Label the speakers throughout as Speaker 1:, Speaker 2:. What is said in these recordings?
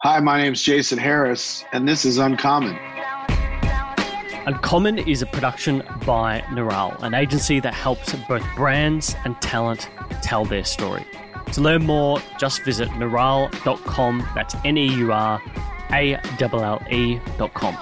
Speaker 1: Hi, my name's Jason Harris, and this is Uncommon.
Speaker 2: Uncommon is a production by Neural, an agency that helps both brands and talent tell their story. To learn more, just visit neural.com. That's NEURALLE.com.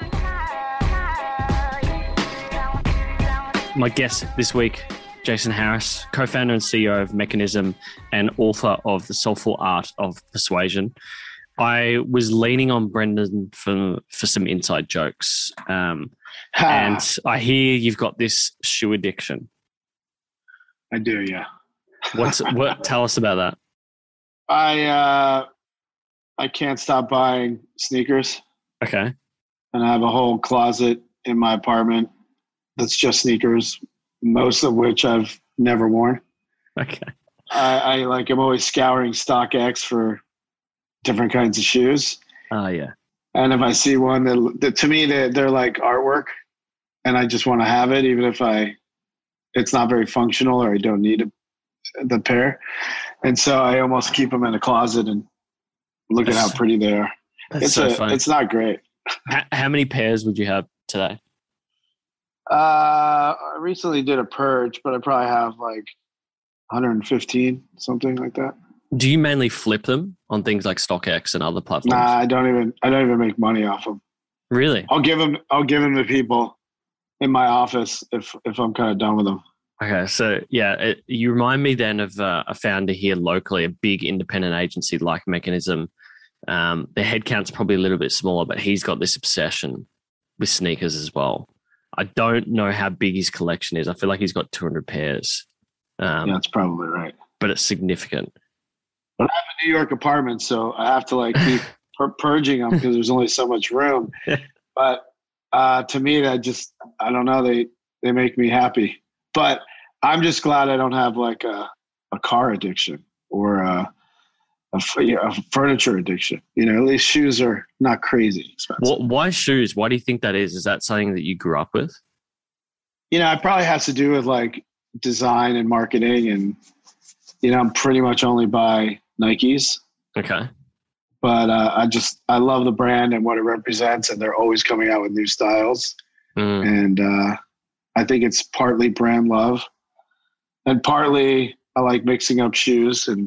Speaker 2: My guest this week, Jason Harris, co-founder and CEO of Mechanism and author of The Soulful Art of Persuasion. I was leaning on Brendan for some inside jokes. And I hear you've got this shoe addiction.
Speaker 1: I do, yeah.
Speaker 2: Tell us about that.
Speaker 1: I can't stop buying sneakers.
Speaker 2: Okay.
Speaker 1: And I have a whole closet in my apartment that's just sneakers, most of which I've never worn.
Speaker 2: Okay.
Speaker 1: I'm always scouring StockX for different kinds of shoes.
Speaker 2: Oh, yeah.
Speaker 1: And if I see one that to me, they're like artwork and I just want to have it, even if it's not very functional or I don't need the pair. And so I almost keep them in a closet and look at how pretty they are. It's not great.
Speaker 2: How many pairs would you have today?
Speaker 1: I recently did a purge, but I probably have like 115, something like that.
Speaker 2: Do you mainly flip them on things like StockX and other platforms?
Speaker 1: Nah, I don't even make money off them.
Speaker 2: Really?
Speaker 1: I'll give them to people in my office if I'm kind of done with them.
Speaker 2: Okay, so yeah, you remind me then of a founder here locally, a big independent agency like Mechanism. Their headcount's probably a little bit smaller, but he's got this obsession with sneakers as well. I don't know how big his collection is. I feel like he's got 200 pairs.
Speaker 1: Yeah, that's probably right.
Speaker 2: But it's significant.
Speaker 1: But I have a New York apartment, so I have to keep purging them because there's only so much room. But to me, I don't know. They make me happy. But I'm just glad I don't have like a car addiction or a furniture addiction. At least shoes are not crazy expensive.
Speaker 2: Why shoes? Why do you think that is? Is that something that you grew up with?
Speaker 1: It probably has to do with like design and marketing, and I'm pretty much only buy Nikes.
Speaker 2: Okay.
Speaker 1: But I love the brand and what it represents, and they're always coming out with new styles. And I think it's partly brand love, and partly I like mixing up shoes and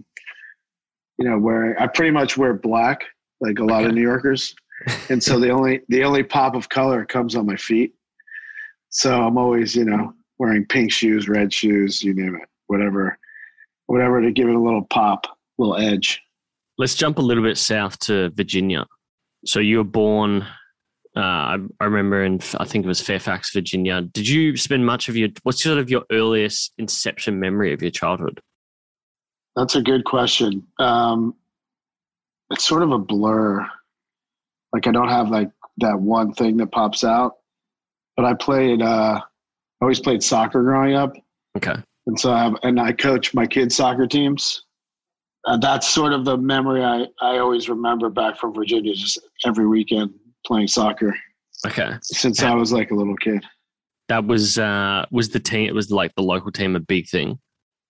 Speaker 1: I pretty much wear black like a lot of New Yorkers, and so the only pop of color comes on my feet. So I'm always wearing pink shoes, red shoes, you name it, whatever to give it a little pop, a little edge.
Speaker 2: Let's jump a little bit south to Virginia. So you were born, I remember I think it was Fairfax, Virginia. Did you spend much of what's sort of your earliest inception memory of your childhood?
Speaker 1: That's a good question. It's sort of a blur. Like I don't have like that one thing that pops out, but I always played soccer growing up.
Speaker 2: Okay.
Speaker 1: And so I coach my kids' soccer teams. That's sort of the memory I always remember back from Virginia, just every weekend playing soccer.
Speaker 2: Okay.
Speaker 1: Since I was like a little kid.
Speaker 2: That was the team, it was like the local team, a big thing?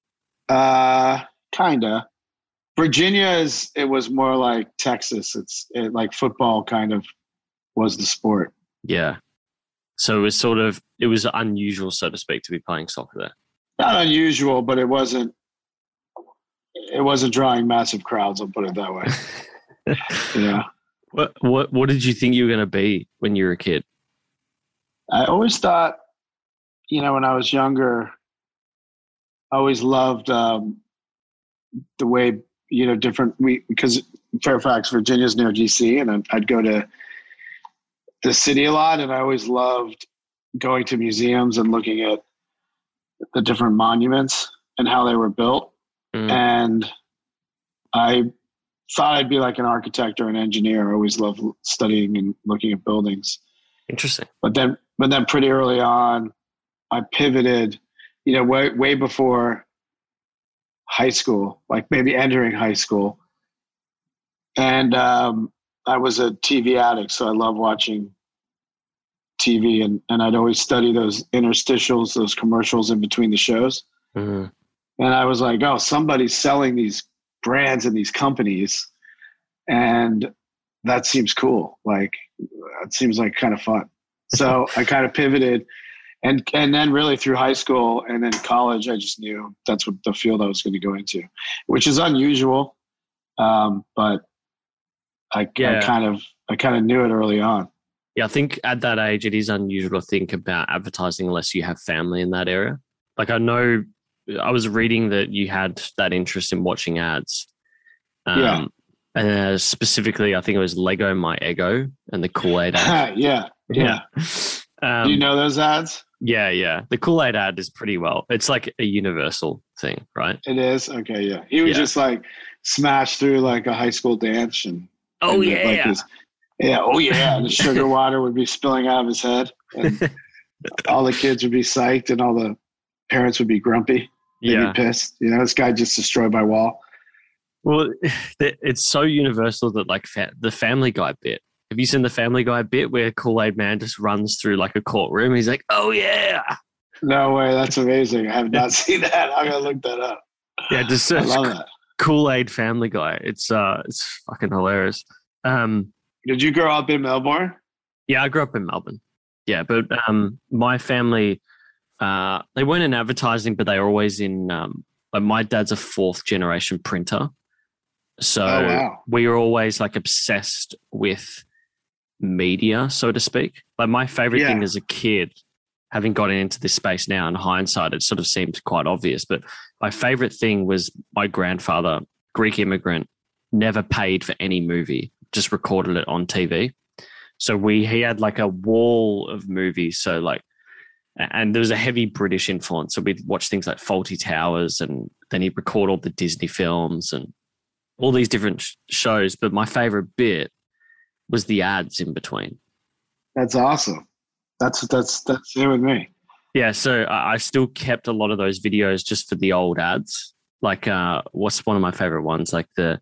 Speaker 1: Kinda. Virginia it was more like Texas. Like football kind of was the sport.
Speaker 2: Yeah. So it was unusual, so to speak, to be playing soccer there.
Speaker 1: Not unusual, but it wasn't drawing massive crowds, I'll put it that way. Yeah.
Speaker 2: What did you think you were going to be when you were a kid?
Speaker 1: I always thought, when I was younger, I always loved the way, because Fairfax, Virginia is near DC, and I'd go to the city a lot, and I always loved going to museums and looking at the different monuments and how they were built. And I thought I'd be like an architect or an engineer. I always loved studying and looking at buildings.
Speaker 2: Interesting.
Speaker 1: But then pretty early on, I pivoted, way before high school, like maybe entering high school. And I was a TV addict, so I love watching TV, and I'd always study those interstitials, those commercials in between the shows.
Speaker 2: Mm-hmm.
Speaker 1: And I was like, oh, somebody's selling these brands and these companies. And that seems cool. Like, it seems like kind of fun. So I kind of pivoted, and then really through high school and then college, I just knew that's what the field I was going to go into, which is unusual. But I kind of knew it early on.
Speaker 2: Yeah, I think at that age, it is unusual to think about advertising unless you have family in that area. Like, I know I was reading that you had that interest in watching ads. And specifically, I think it was Lego My Ego and the Kool-Aid ad.
Speaker 1: Yeah. Do you know those ads?
Speaker 2: Yeah. The Kool-Aid ad is pretty well. It's like a universal thing, right?
Speaker 1: It is? Okay, yeah. He would just like smash through like a high school dance and
Speaker 2: oh
Speaker 1: and the sugar water would be spilling out of his head, and all the kids would be psyched and all the parents would be grumpy. They'd be pissed. You know, this guy just destroyed my wall.
Speaker 2: Well, it's so universal that like the Family Guy bit. Have you seen the Family Guy bit where Kool-Aid Man just runs through like a courtroom? He's like, "Oh yeah!"
Speaker 1: No way, that's amazing. I have not seen that. I'm gonna look that up.
Speaker 2: Yeah, just search
Speaker 1: I love that.
Speaker 2: Kool-Aid Family Guy. It's fucking hilarious.
Speaker 1: Did you grow up in Melbourne?
Speaker 2: Yeah, I grew up in Melbourne. Yeah, but my family, they weren't in advertising, but they were always in. Like, my dad's a 4th generation printer, so we were always like obsessed with media, so to speak. Like, my favorite thing as a kid, having gotten into this space now in hindsight, it sort of seemed quite obvious, but my favorite thing was my grandfather, Greek immigrant, never paid for any movie, just recorded it on TV. So he had like a wall of movies. So like, and there was a heavy British influence. So we'd watch things like Fawlty Towers, and then he'd record all the Disney films and all these different shows. But my favorite bit was the ads in between.
Speaker 1: That's awesome. That's same with me.
Speaker 2: Yeah. So I still kept a lot of those videos just for the old ads. Like, what's one of my favorite ones? Like the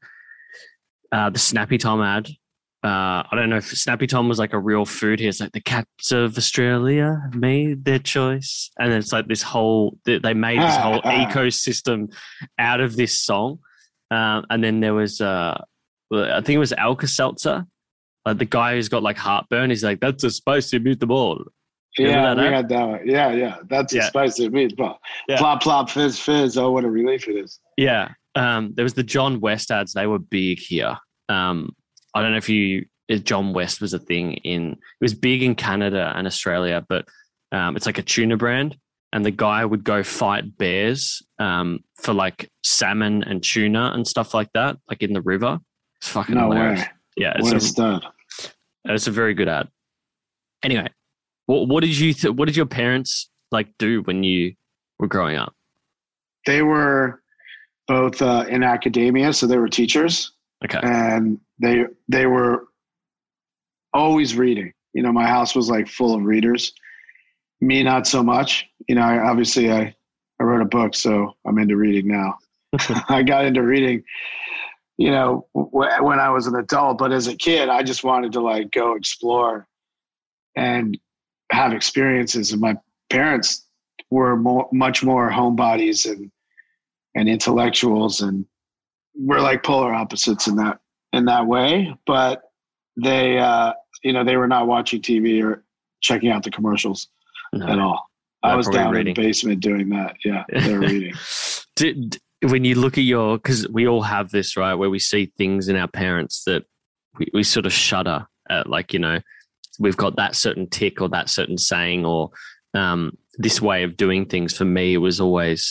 Speaker 2: Snappy Tom ad. I don't know if Snappy Tom was like a real food here. It's like the cats of Australia made their choice. And it's like this whole, they made this whole ecosystem out of this song. And then there was, I think it was Alka-Seltzer. Like the guy who's got like heartburn. He's like, that's a spicy meatball.
Speaker 1: Yeah, we had that one. Yeah. That's a spicy meatball. Yeah. Plop, plop, fizz, fizz. Oh, what a relief it is.
Speaker 2: Yeah. There was the John West ads. They were big here. I don't know if John West was a thing it was big in Canada and Australia, but it's like a tuna brand, and the guy would go fight bears for like salmon and tuna and stuff like that, like in the river. It's fucking hilarious.
Speaker 1: Way.
Speaker 2: Yeah.
Speaker 1: What a stud.
Speaker 2: It's a very good ad. Anyway, what did your parents like do when you were growing up?
Speaker 1: They were both in academia, so they were teachers.
Speaker 2: Okay.
Speaker 1: And they were always reading. You know, my house was like full of readers. Me, not so much. You know, I wrote a book, so I'm into reading now. I got into reading, you know, when I was an adult, but as a kid, I just wanted to like go explore and have experiences. And my parents were much more homebodies and intellectuals, and we're like polar opposites in that way. But they, they were not watching TV or checking out the commercials at all. I was down reading in the basement doing that. Yeah, they were reading.
Speaker 2: When you look at because we all have this, right, where we see things in our parents that we sort of shudder at, like, you know, we've got that certain tick or that certain saying or this way of doing things. For me, it was always,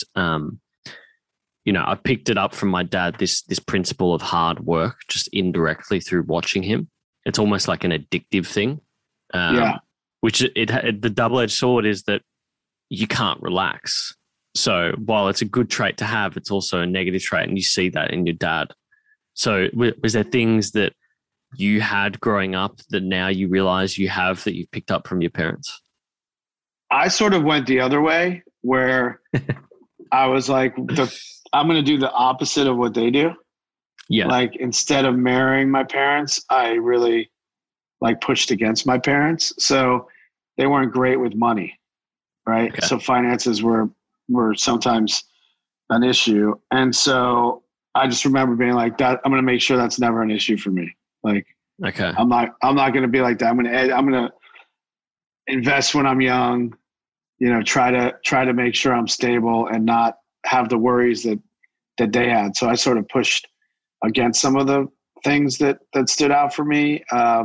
Speaker 2: I picked it up from my dad, this principle of hard work, just indirectly through watching him. It's almost like an addictive thing. Which the double-edged sword is that you can't relax. So while it's a good trait to have, it's also a negative trait, and you see that in your dad. So was there things that you had growing up that now you realize you have that you've picked up from your parents?
Speaker 1: I sort of went the other way, where I was like, I'm going to do the opposite of what they do. Yeah. Like, instead of marrying my parents, I really like pushed against my parents. So they weren't great with money, right? Okay. So finances were sometimes an issue. And so I just remember being like, that I'm going to make sure that's never an issue for me. Like,
Speaker 2: Okay.
Speaker 1: I'm not going to be like that. I'm going to invest when I'm young, try to make sure I'm stable and not have the worries that they had. So I sort of pushed against some of the things that stood out for me.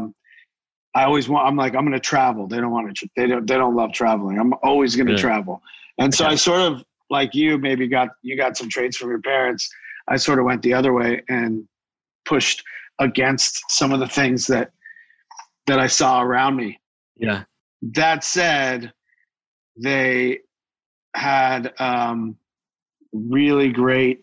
Speaker 1: I'm like, I'm going to travel. They don't love traveling. I'm always going to travel. And so I sort of, like you maybe got some traits from your parents. I sort of went the other way and pushed against some of the things that I saw around me.
Speaker 2: Yeah.
Speaker 1: That said, they had really great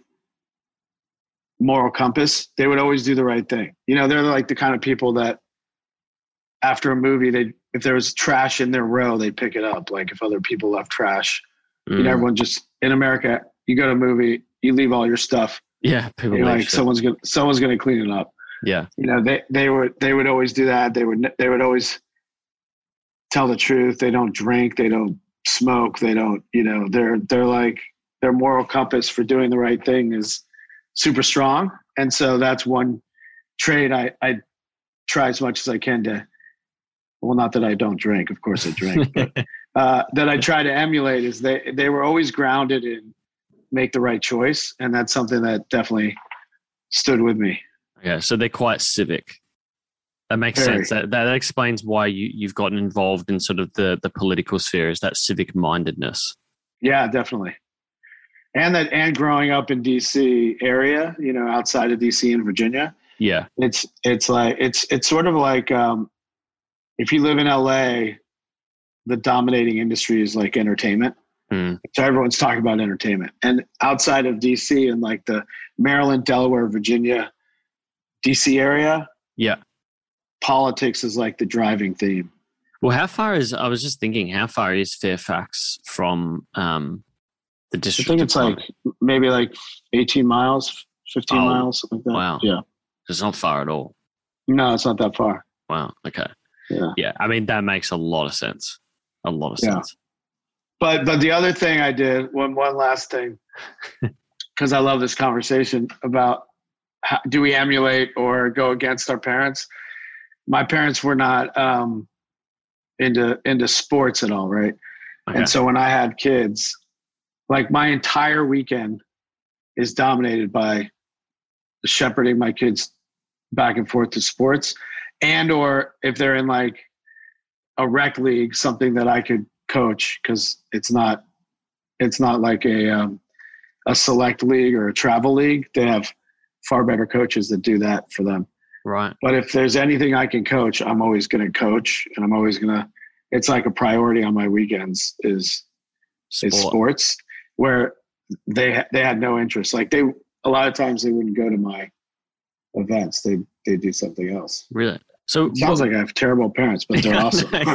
Speaker 1: moral compass. They would always do the right thing. They're like the kind of people that after a movie, if there was trash in their row, they'd pick it up. Like if other people left trash, everyone just, in America, you go to a movie, you leave all your stuff.
Speaker 2: Yeah. People
Speaker 1: like someone's going to clean it up.
Speaker 2: Yeah.
Speaker 1: They would always do that. They would always tell the truth. They don't drink. They don't smoke. They don't, they're like, their moral compass for doing the right thing is super strong. And so that's one trait I try as much as I can to, well, not that I don't drink, of course I drink, but that I try to emulate is they were always grounded in make the right choice. And that's something that definitely stood with me.
Speaker 2: Yeah. So they're quite civic. That makes sense. That explains why you've gotten involved in sort of the political sphere, is that civic mindedness.
Speaker 1: Yeah, definitely. And growing up in DC area, outside of DC and Virginia.
Speaker 2: Yeah.
Speaker 1: It's sort of like if you live in LA, the dominating industry is like entertainment. So everyone's talking about entertainment. And outside of DC and like the Maryland, Delaware, Virginia, DC area.
Speaker 2: Yeah.
Speaker 1: Politics is like the driving theme.
Speaker 2: Well, I was just thinking, how far is Fairfax from the district?
Speaker 1: I think it's like maybe like 18 miles, 15 miles, something like that.
Speaker 2: Wow.
Speaker 1: Yeah.
Speaker 2: It's not far at all.
Speaker 1: No, it's not that far.
Speaker 2: Wow. Okay.
Speaker 1: Yeah.
Speaker 2: Yeah. I mean, that makes a lot of sense. A lot of sense.
Speaker 1: But the other thing I did, one last thing, because I love this conversation about do we emulate or go against our parents? My parents were not into sports at all, right? Okay. And so when I had kids, like my entire weekend is dominated by shepherding my kids back and forth to sports, and or if they're in like a rec league, something that I could coach, because it's not like a select league or a travel league. They have far better coaches that do that for them.
Speaker 2: Right.
Speaker 1: But if there's anything I can coach, I'm always going to coach, and I'm always going to, it's like a priority on my weekends is sports, where they had no interest. Like a lot of times they wouldn't go to my events. They do something else.
Speaker 2: Really? So
Speaker 1: it sounds like I have terrible parents, but they're awesome. But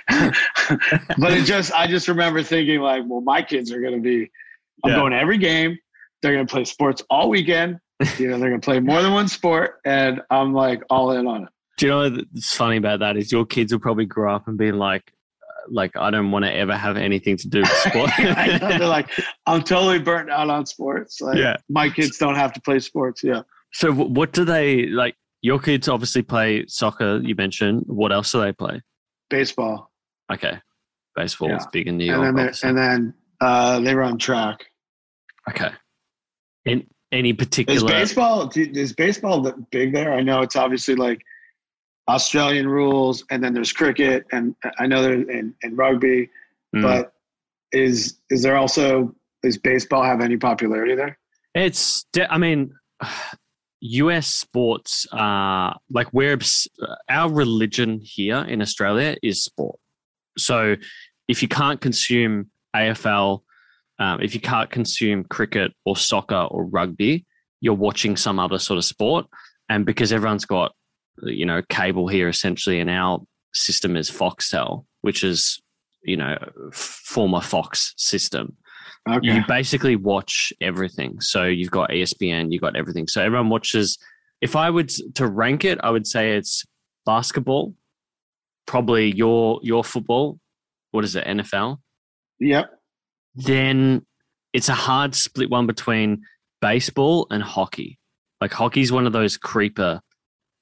Speaker 1: I just remember thinking like, well, my kids are going to be, I'm going to every game. They're going to play sports all weekend. They're going to play more than one sport, and I'm like all in on it.
Speaker 2: Do you know what's funny about that is your kids will probably grow up and be like I don't want to ever have anything to do with sport.
Speaker 1: I know, they're like, I'm totally burnt out on sports. Like, my kids don't have to play sports. Yeah.
Speaker 2: So what do they like? Your kids obviously play soccer. You mentioned. What else do they play?
Speaker 1: Baseball.
Speaker 2: Okay, baseball is big in New York.
Speaker 1: And then they run track.
Speaker 2: Okay. In any particular?
Speaker 1: Is baseball big there? I know it's obviously like Australian rules, and then there's cricket, and I know there's in rugby, but is there also, does baseball have any popularity there?
Speaker 2: I mean, US sports are like our religion here in Australia is sport. So if you can't consume AFL, if you can't consume cricket or soccer or rugby, you're watching some other sort of sport. And because everyone's got, cable here essentially, and our system is Foxtel, which is, former Fox system. Okay. You basically watch everything. So you've got ESPN, you've got everything. So everyone watches. If I would to rank it, I would say it's basketball, probably your football. What is it, NFL?
Speaker 1: Yep.
Speaker 2: Then it's a hard split one between baseball and hockey. Like hockey's one of those creeper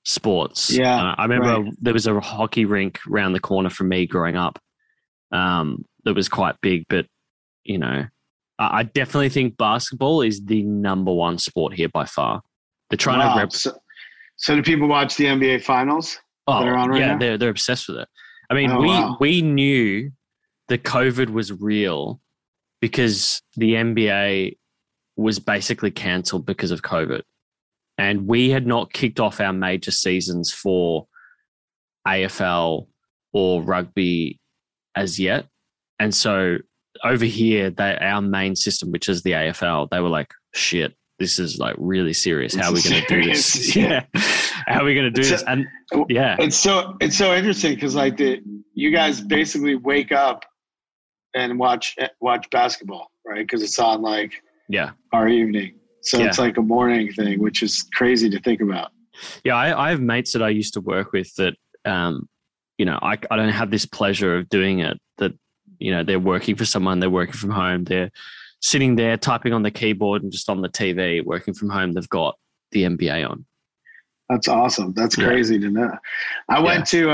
Speaker 2: sports.
Speaker 1: Yeah,
Speaker 2: I remember
Speaker 1: right.
Speaker 2: there was a hockey rink around the corner from me growing up that was quite big, but, you know, I definitely think basketball is the number one sport here by far. They're trying to
Speaker 1: Wow. So do people watch the NBA finals that are
Speaker 2: Oh
Speaker 1: on right
Speaker 2: yeah,
Speaker 1: now?
Speaker 2: they're obsessed with it. I mean,
Speaker 1: Oh, wow.
Speaker 2: we knew that COVID was real because the NBA was basically cancelled because of COVID, and we had not kicked off our major seasons for AFL or rugby as yet, and so over here, our main system, which is the AFL, they were like, "Shit, this is like really serious. How are we going to do this?
Speaker 1: Yeah.
Speaker 2: How are we going to do this?" And yeah,
Speaker 1: it's so interesting because like you guys basically wake up and watch basketball, right? Because it's on like
Speaker 2: yeah.
Speaker 1: our evening, so
Speaker 2: Yeah.
Speaker 1: it's like a morning thing, which is crazy to think about.
Speaker 2: Yeah, I have mates that I used to work with that, you know, I don't have this pleasure of doing it. That, you know, they're working for someone, they're working from home, they're sitting there typing on the keyboard and just on the TV, working from home. They've got the NBA on.
Speaker 1: That's awesome. That's crazy to know. I went to,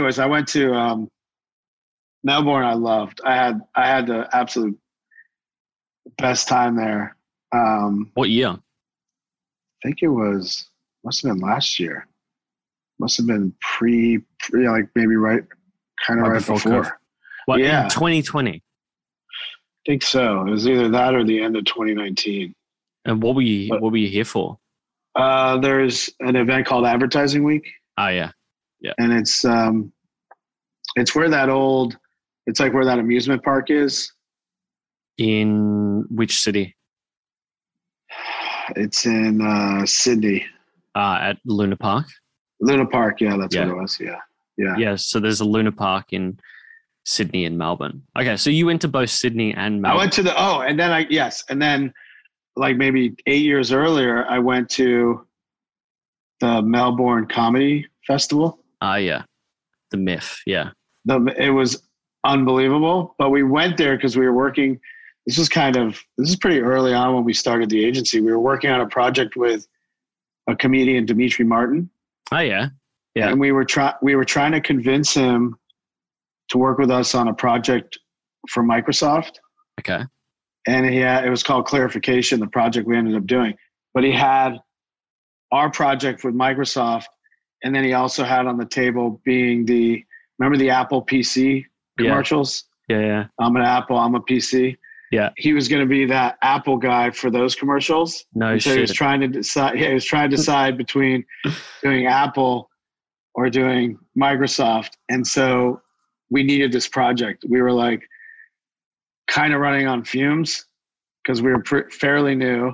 Speaker 1: Melbourne. I loved. I had the absolute best time there.
Speaker 2: What year?
Speaker 1: I think it must have been last year. Must have been like maybe right before.
Speaker 2: What,
Speaker 1: yeah,
Speaker 2: in 2020?
Speaker 1: I think so. It was either that or the end of 2019.
Speaker 2: And what were you here for?
Speaker 1: There's an event called Advertising Week.
Speaker 2: Oh yeah,
Speaker 1: and it's where it's like where that amusement park is.
Speaker 2: In which city?
Speaker 1: It's in Sydney.
Speaker 2: At Luna Park.
Speaker 1: Luna Park, yeah, that's what it was. Yeah.
Speaker 2: So there's a Luna Park in Sydney and Melbourne. Okay, so you went to both Sydney and Melbourne.
Speaker 1: I went to and then like maybe 8 years earlier, I went to the Melbourne Comedy Festival.
Speaker 2: Yeah, the Myth. Yeah,
Speaker 1: it was unbelievable. But we went there because we were working. This is pretty early on when we started the agency. We were working on a project with a comedian, Dimitri Martin.
Speaker 2: Oh yeah.
Speaker 1: And we were trying to convince him to work with us on a project for Microsoft.
Speaker 2: Okay.
Speaker 1: And it was called Clarification, the project we ended up doing. But he had our project with Microsoft, and then he also had on the table remember the Apple PC commercials?
Speaker 2: Yeah.
Speaker 1: I'm an Apple, I'm a PC.
Speaker 2: Yeah.
Speaker 1: He was going to be that Apple guy for those commercials.
Speaker 2: No shit.
Speaker 1: So he was trying to decide between doing Apple or doing Microsoft. And so we needed this project. We were like kind of running on fumes because we were fairly new,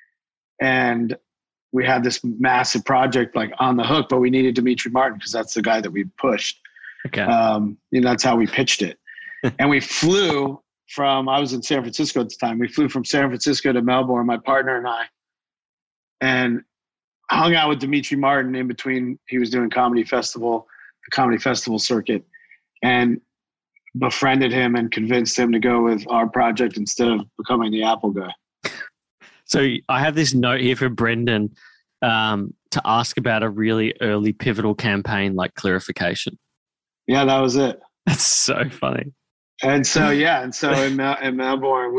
Speaker 1: and we had this massive project like on the hook, but we needed Dimitri Martin because that's the guy that we pushed.
Speaker 2: Okay.
Speaker 1: That's how we pitched it. And we flew I was in San Francisco at the time. We flew from San Francisco to Melbourne, my partner and I, and hung out with Dimitri Martin in between. He was doing the comedy festival circuit, and befriended him and convinced him to go with our project instead of becoming the Apple guy.
Speaker 2: So I have this note here for Brendan to ask about a really early pivotal campaign like Clarification.
Speaker 1: Yeah, that was it.
Speaker 2: That's so funny.
Speaker 1: And so in Melbourne,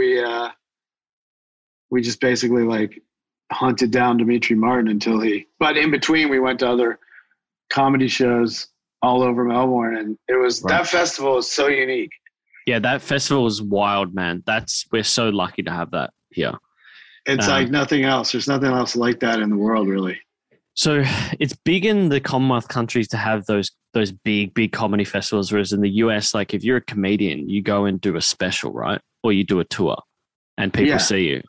Speaker 1: we just basically like hunted down Dimitri Martin but in between we went to other comedy shows all over Melbourne, and that festival is so unique.
Speaker 2: Yeah, that festival is wild, man. We're so lucky to have that here.
Speaker 1: It's like nothing else. There's nothing else like that in the world, really.
Speaker 2: So it's big in the Commonwealth countries to have those big comedy festivals, whereas in the US, like if you're a comedian, you go and do a special, right? Or you do a tour and people see you.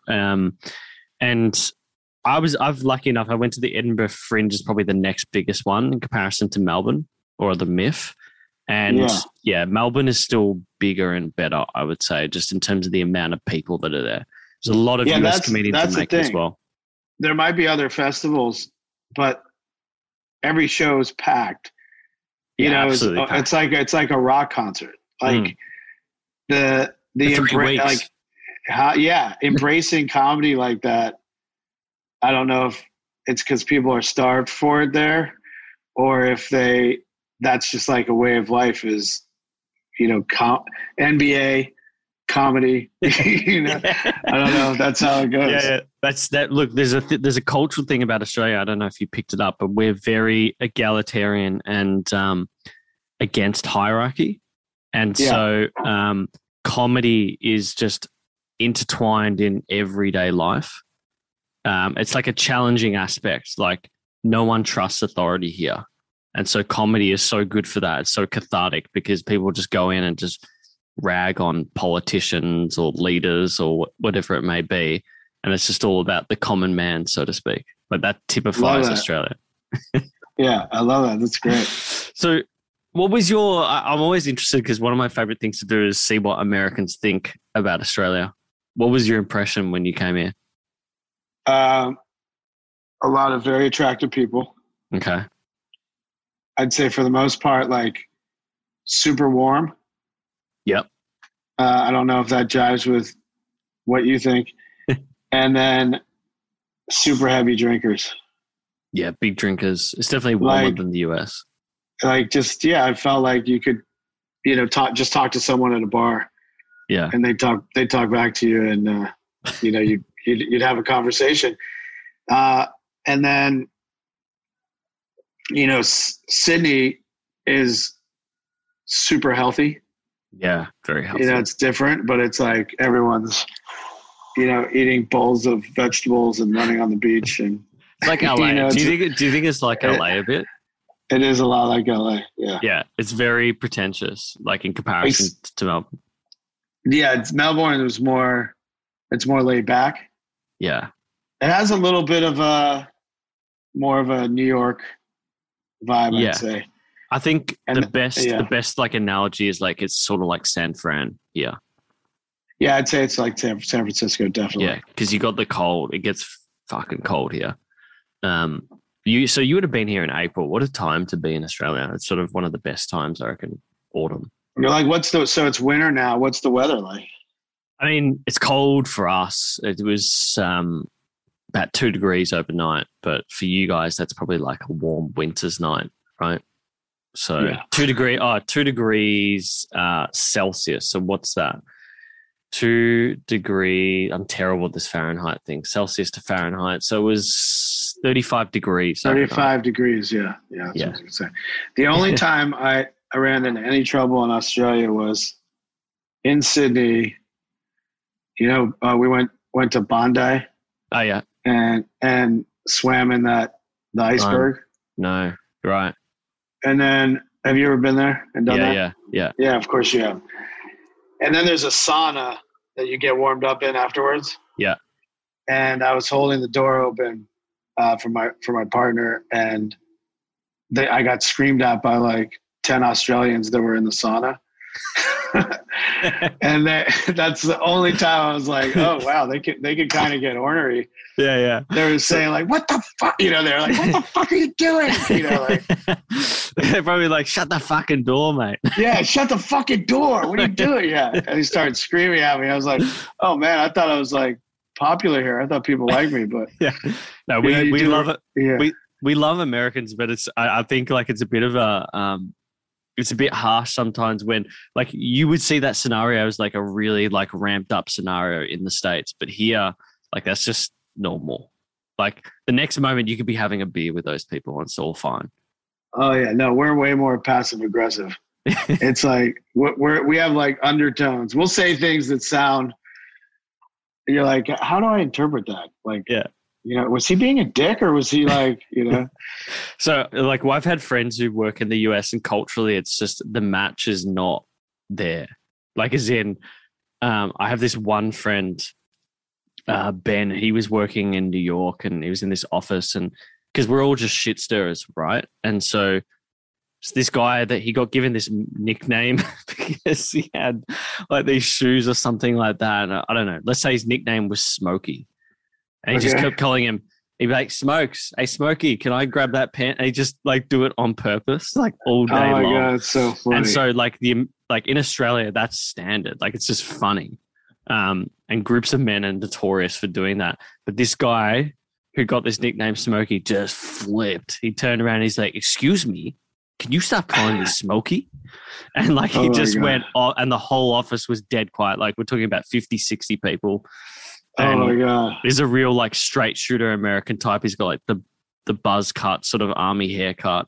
Speaker 2: And I've lucky enough, I went to the Edinburgh Fringe, is probably the next biggest one in comparison to Melbourne or the Myth. And Melbourne is still bigger and better, I would say, just in terms of the amount of people that are there. There's a lot of US comedians to make as well.
Speaker 1: There might be other festivals, but every show is packed.
Speaker 2: Absolutely packed.
Speaker 1: It's like a rock concert. Like embracing comedy like that. I don't know if it's because people are starved for it there, or if that's just like a way of life is, NBA comedy, I don't know. That's how it goes.
Speaker 2: Yeah. That's that. Look, there's a cultural thing about Australia. I don't know if you picked it up, but we're very egalitarian and against hierarchy. And so comedy is just intertwined in everyday life. It's like a challenging aspect. Like no one trusts authority here. And so comedy is so good for that. It's so cathartic because people just go in and just rag on politicians or leaders or whatever it may be. And it's just all about the common man, so to speak. But that typifies Australia.
Speaker 1: Yeah, I love that. That's great.
Speaker 2: So what was I'm always interested because one of my favorite things to do is see what Americans think about Australia. What was your impression when you came here?
Speaker 1: A lot of very attractive people.
Speaker 2: Okay.
Speaker 1: I'd say for the most part, like super warm.
Speaker 2: Yep.
Speaker 1: I don't know if that jives with what you think. And then super heavy drinkers.
Speaker 2: Yeah, big drinkers. It's definitely warmer than the US.
Speaker 1: Like I felt like you could, talk to someone at a bar.
Speaker 2: Yeah.
Speaker 1: And they talk back to you, and you'd have a conversation. And then, Sydney is super healthy.
Speaker 2: Yeah, very healthy.
Speaker 1: It's different, but it's like everyone's, eating bowls of vegetables and running on the beach, and
Speaker 2: it's like LA. Do you think it's like LA a bit?
Speaker 1: It is a lot like LA. Yeah.
Speaker 2: Yeah, it's very pretentious, like in comparison to Melbourne.
Speaker 1: Yeah, Melbourne is more. It's more laid back.
Speaker 2: Yeah,
Speaker 1: it has a little bit of more of a New York vibe. I'd say.
Speaker 2: I think the best like analogy is like it's sort of like San Fran here.
Speaker 1: Yeah, I'd say it's like San Francisco, definitely.
Speaker 2: Yeah, because you got the cold. It gets fucking cold here. You would have been here in April. What a time to be in Australia. It's sort of one of the best times, I reckon, autumn.
Speaker 1: You're like, so it's winter now. What's the weather like?
Speaker 2: I mean, it's cold for us. It was about 2 degrees overnight, but for you guys, that's probably like a warm winter's night, right? So 2 degrees Celsius. So what's that? 2 degrees. I'm terrible at this Fahrenheit thing. Celsius to Fahrenheit. So it was 35 degrees.
Speaker 1: 35 degrees. Yeah. Yeah. That's what I was gonna say. The only time I ran into any trouble in Australia was in Sydney. We went to Bondi.
Speaker 2: Oh yeah.
Speaker 1: And swam in the iceberg.
Speaker 2: No. Right.
Speaker 1: And then, have you ever been there and done that?
Speaker 2: Yeah.
Speaker 1: Yeah, of course you have. And then there's a sauna that you get warmed up in afterwards.
Speaker 2: Yeah.
Speaker 1: And I was holding the door open for my partner, and I got screamed at by like 10 Australians that were in the sauna. And that's the only time I was like, oh wow, they could kind of get ornery.
Speaker 2: Yeah.
Speaker 1: They were saying like, what the fuck? They're like, what the fuck are you doing? Like
Speaker 2: they're probably like, shut the fucking door, mate.
Speaker 1: Yeah, shut the fucking door. What are you doing? Yeah. And he started screaming at me. I was like, oh man, I thought I was like popular here. I thought people liked me, but
Speaker 2: yeah. No, we love it.
Speaker 1: Yeah.
Speaker 2: We love Americans, but I think like it's a bit of a it's a bit harsh sometimes when like you would see that scenario as like a really like ramped up scenario in the States, but here like that's just normal. Like the next moment you could be having a beer with those people and it's all fine.
Speaker 1: Oh yeah, no, we're way more passive aggressive. It's like we have like undertones. We'll say things that sound. You're like, how do I interpret that? Like,
Speaker 2: yeah.
Speaker 1: Was he being a dick or was he like,
Speaker 2: So like, well, I've had friends who work in the US and culturally it's just the match is not there. Like as in, I have this one friend, Ben, he was working in New York and he was in this office and because we're all just shit stirrers, right? And so this guy that he got given this nickname because he had like these shoes or something like that. And I don't know. Let's say his nickname was Smokey. And he just kept calling him. He'd be like, Smokes, hey, Smokey, can I grab that pen? And he just like do it on purpose, like all day long.
Speaker 1: Oh my God, it's so funny.
Speaker 2: And so like in Australia, that's standard. Like it's just funny. And groups of men are notorious for doing that. But this guy who got this nickname Smokey, just flipped. He turned around and he's like, "Excuse me, can you stop calling me Smokey?" And like he just went, and the whole office was dead quiet. Like we're talking about 50, 60 people. And
Speaker 1: oh my God.
Speaker 2: he's a real like straight shooter American type. He's got like the buzz cut, sort of army haircut.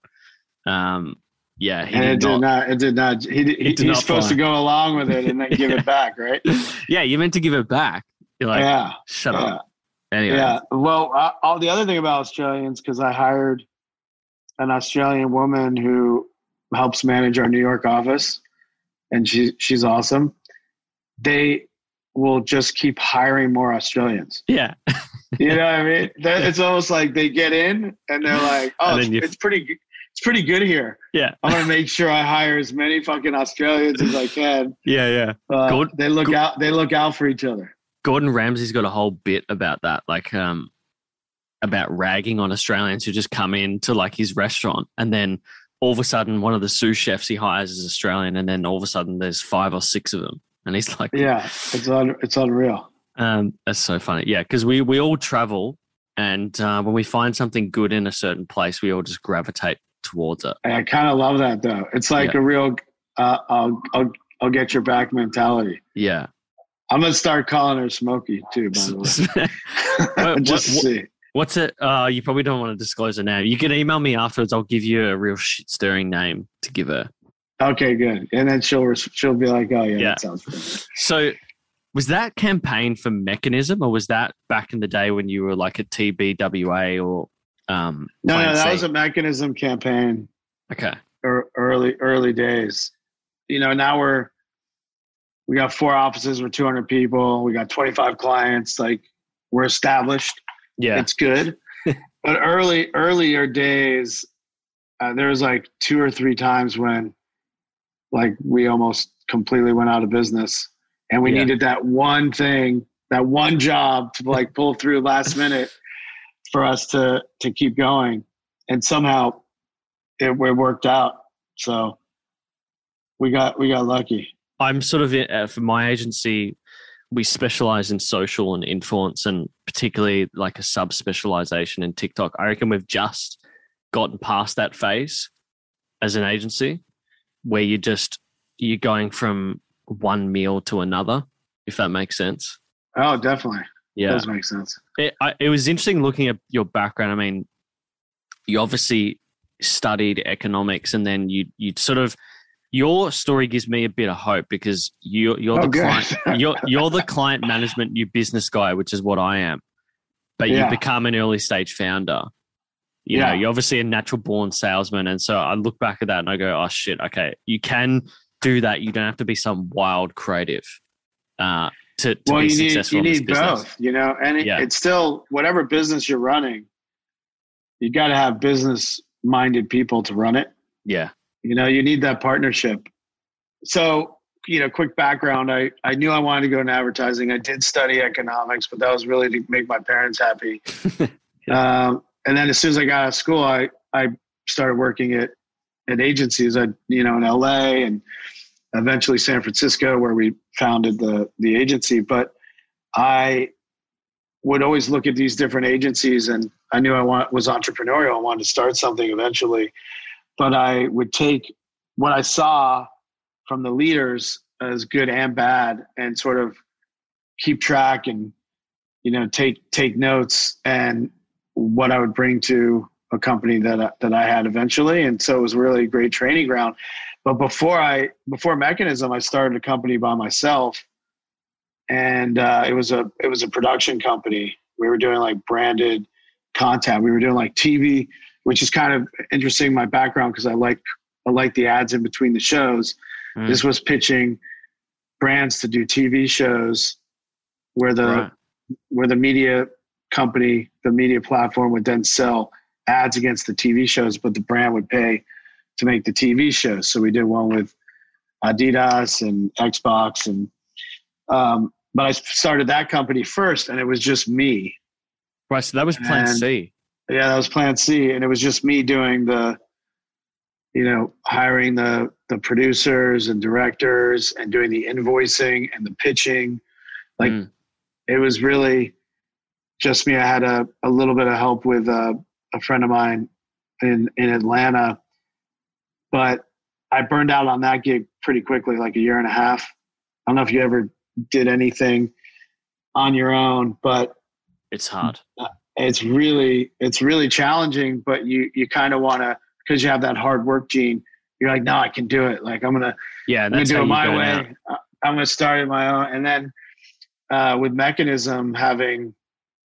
Speaker 2: Yeah,
Speaker 1: It did not. He's supposed to go along with it and then give it back, right?
Speaker 2: Yeah, you're meant to give it back. You're like, shut up. Anyway.
Speaker 1: Yeah. Well, all the other thing about Australians, because I hired an Australian woman who helps manage our New York office, and she's awesome. They will just keep hiring more Australians.
Speaker 2: Yeah.
Speaker 1: You know what I mean? It's almost like they get in and they're like, "Oh, it's pretty good here.
Speaker 2: Yeah,
Speaker 1: I'm gonna make sure I hire as many fucking Australians as I can."
Speaker 2: Yeah.
Speaker 1: They look out. They look out for each other.
Speaker 2: Gordon Ramsay's got a whole bit about that, like about ragging on Australians who just come into like his restaurant, and then all of a sudden one of the sous chefs he hires is Australian, and then all of a sudden there's 5 or 6 of them, and he's like,
Speaker 1: "Yeah, it's unreal."
Speaker 2: That's so funny. Yeah, because we all travel, and when we find something good in a certain place, we all just gravitate towards it.
Speaker 1: I kind of love that though. It's like a real I'll get your back mentality.
Speaker 2: Yeah.
Speaker 1: I'm gonna start calling her Smokey too, by the way. Just to see.
Speaker 2: What's it? You probably don't want to disclose her name. You can email me afterwards. I'll give you a real shit stirring name to give her.
Speaker 1: Okay, good. And then she'll be like, "Oh yeah, that sounds good."
Speaker 2: So, was that campaign for Mechanism, or was that back in the day when you were like a TBWA or? No,
Speaker 1: that was a Mechanism campaign.
Speaker 2: Okay.
Speaker 1: Early days. You know, now we got 4 offices, we're 200 people, we got 25 clients, like we're established.
Speaker 2: Yeah.
Speaker 1: It's good. But earlier days, there was like 2 or 3 times when like we almost completely went out of business, and we needed that one thing, that one job to like pull through last minute for us to keep going. And somehow it worked out. So we got lucky.
Speaker 2: I'm sort of, for my agency, we specialize in social and influence, and particularly like a sub-specialization in TikTok. I reckon we've just gotten past that phase as an agency where you're going from one meal to another, if that makes sense.
Speaker 1: Oh, definitely.
Speaker 2: Yeah.
Speaker 1: It does make sense.
Speaker 2: It was interesting looking at your background. I mean, you obviously studied economics, and then you sort of, your story gives me a bit of hope because you're the client, you're the client management, new business guy, which is what I am. But you become an early stage founder. You know, you're obviously a natural born salesman. And so I look back at that and I go, oh shit, okay, you can do that. You don't have to be some wild creative to be successful in this business. You need both,
Speaker 1: you know, and it's still, whatever business you're running, you got to have business minded people to run it.
Speaker 2: Yeah.
Speaker 1: You know, you need that partnership. So, you know, quick background, I knew I wanted to go into advertising. I did study economics, but that was really to make my parents happy. And then as soon as I got out of school, I started working at agencies, in LA and eventually San Francisco, where we founded the agency. But I would always look at these different agencies, and I knew was entrepreneurial. I wanted to start something eventually. But I would take what I saw from the leaders as good and bad and sort of keep track and, you know, take notes and what I would bring to a company that I had eventually. And so it was really a great training ground. But before Mechanism, I started a company by myself, and it was a production company. We were doing like branded content. We were doing like TV, which is kind of interesting, my background, because I like the ads in between the shows. This was pitching brands to do TV shows where the media company, the media platform, would then sell ads against the TV shows, but the brand would pay to make the TV shows. So we did one with Adidas and Xbox, and but I started that company first, and it was just me.
Speaker 2: Right, so that was Plan C.
Speaker 1: Yeah, that was Plan C, and it was just me doing hiring the producers and directors and doing the invoicing and the pitching. Like it was really just me. I had a little bit of help with a friend of mine in Atlanta, but I burned out on that gig pretty quickly, like a year and a half. I don't know if you ever did anything on your own, but
Speaker 2: it's hard.
Speaker 1: It's really challenging, but you kind of want to, because you have that hard work gene. You're like, no, I can do it. Like, I'm going to do it my way. I'm going to start it my own. And then with Mechanism, having,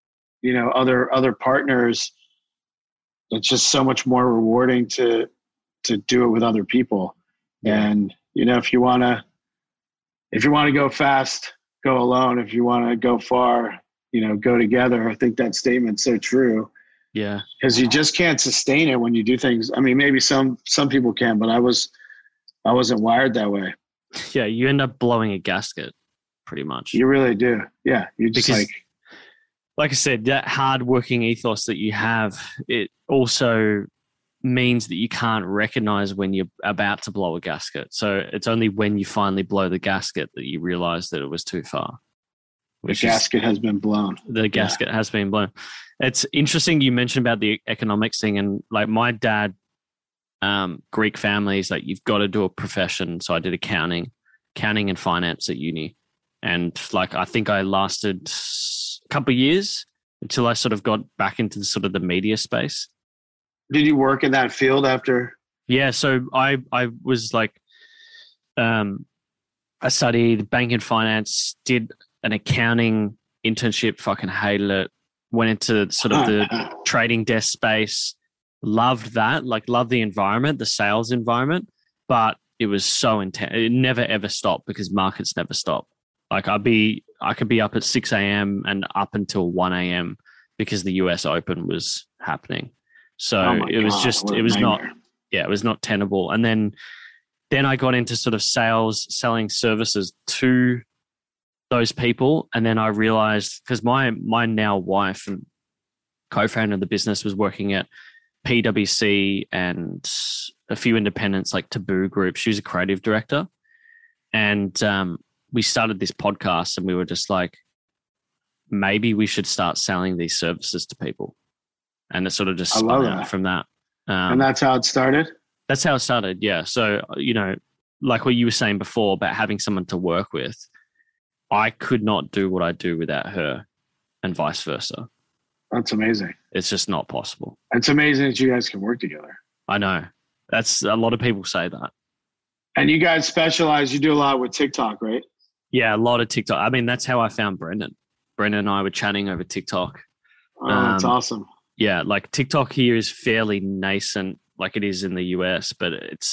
Speaker 1: other partners, it's just so much more rewarding to do it with other people. And, if you want to go fast, go alone. If you want to go far, go together. I think that statement's so true.
Speaker 2: Yeah.
Speaker 1: Because you just can't sustain it when you do things. I mean, maybe some people can, but I wasn't wired that way.
Speaker 2: Yeah. You end up blowing a gasket pretty much.
Speaker 1: You really do. Yeah. You're just
Speaker 2: like I said, that hard-working ethos that you have, it also means that you can't recognize when you're about to blow a gasket. So it's only when you finally blow the gasket that you realize that it was too far.
Speaker 1: The gasket has been blown.
Speaker 2: The gasket has been blown. It's interesting you mentioned about the economics thing. And like my dad, Greek families, like you've got to do a profession. So I did accounting and finance at uni. And like, I think I lasted a couple of years until I sort of got back into the media space.
Speaker 1: Did you work in that field after?
Speaker 2: Yeah. So I was like, I studied bank and finance, did an accounting internship, fucking hated it, went into sort of the trading desk space, loved that, like loved the environment, the sales environment, but it was so intense. It never ever stopped because markets never stop. Like I could be up at 6 a.m. and up until 1 a.m. because the US Open was happening. So it was not tenable. And then I got into sort of sales, selling services to those people. And then I realized, because my now wife and co-founder of the business was working at PwC and a few independents like Taboo Group. She was a creative director. And we started this podcast and we were just like, maybe we should start selling these services to people. And it sort of just spun out from that.
Speaker 1: And that's how it started?
Speaker 2: That's how it started, yeah. So, like what you were saying before about having someone to work with, I could not do what I do without her and vice versa.
Speaker 1: That's amazing.
Speaker 2: It's just not possible.
Speaker 1: It's amazing that you guys can work together.
Speaker 2: I know. That's a lot of people say that.
Speaker 1: And you guys specialize, you do a lot with TikTok, right?
Speaker 2: Yeah, a lot of TikTok. I mean, that's how I found Brendan. Brendan and I were chatting over TikTok.
Speaker 1: Oh, that's awesome.
Speaker 2: Yeah, like TikTok here is fairly nascent like it is in the US, but it's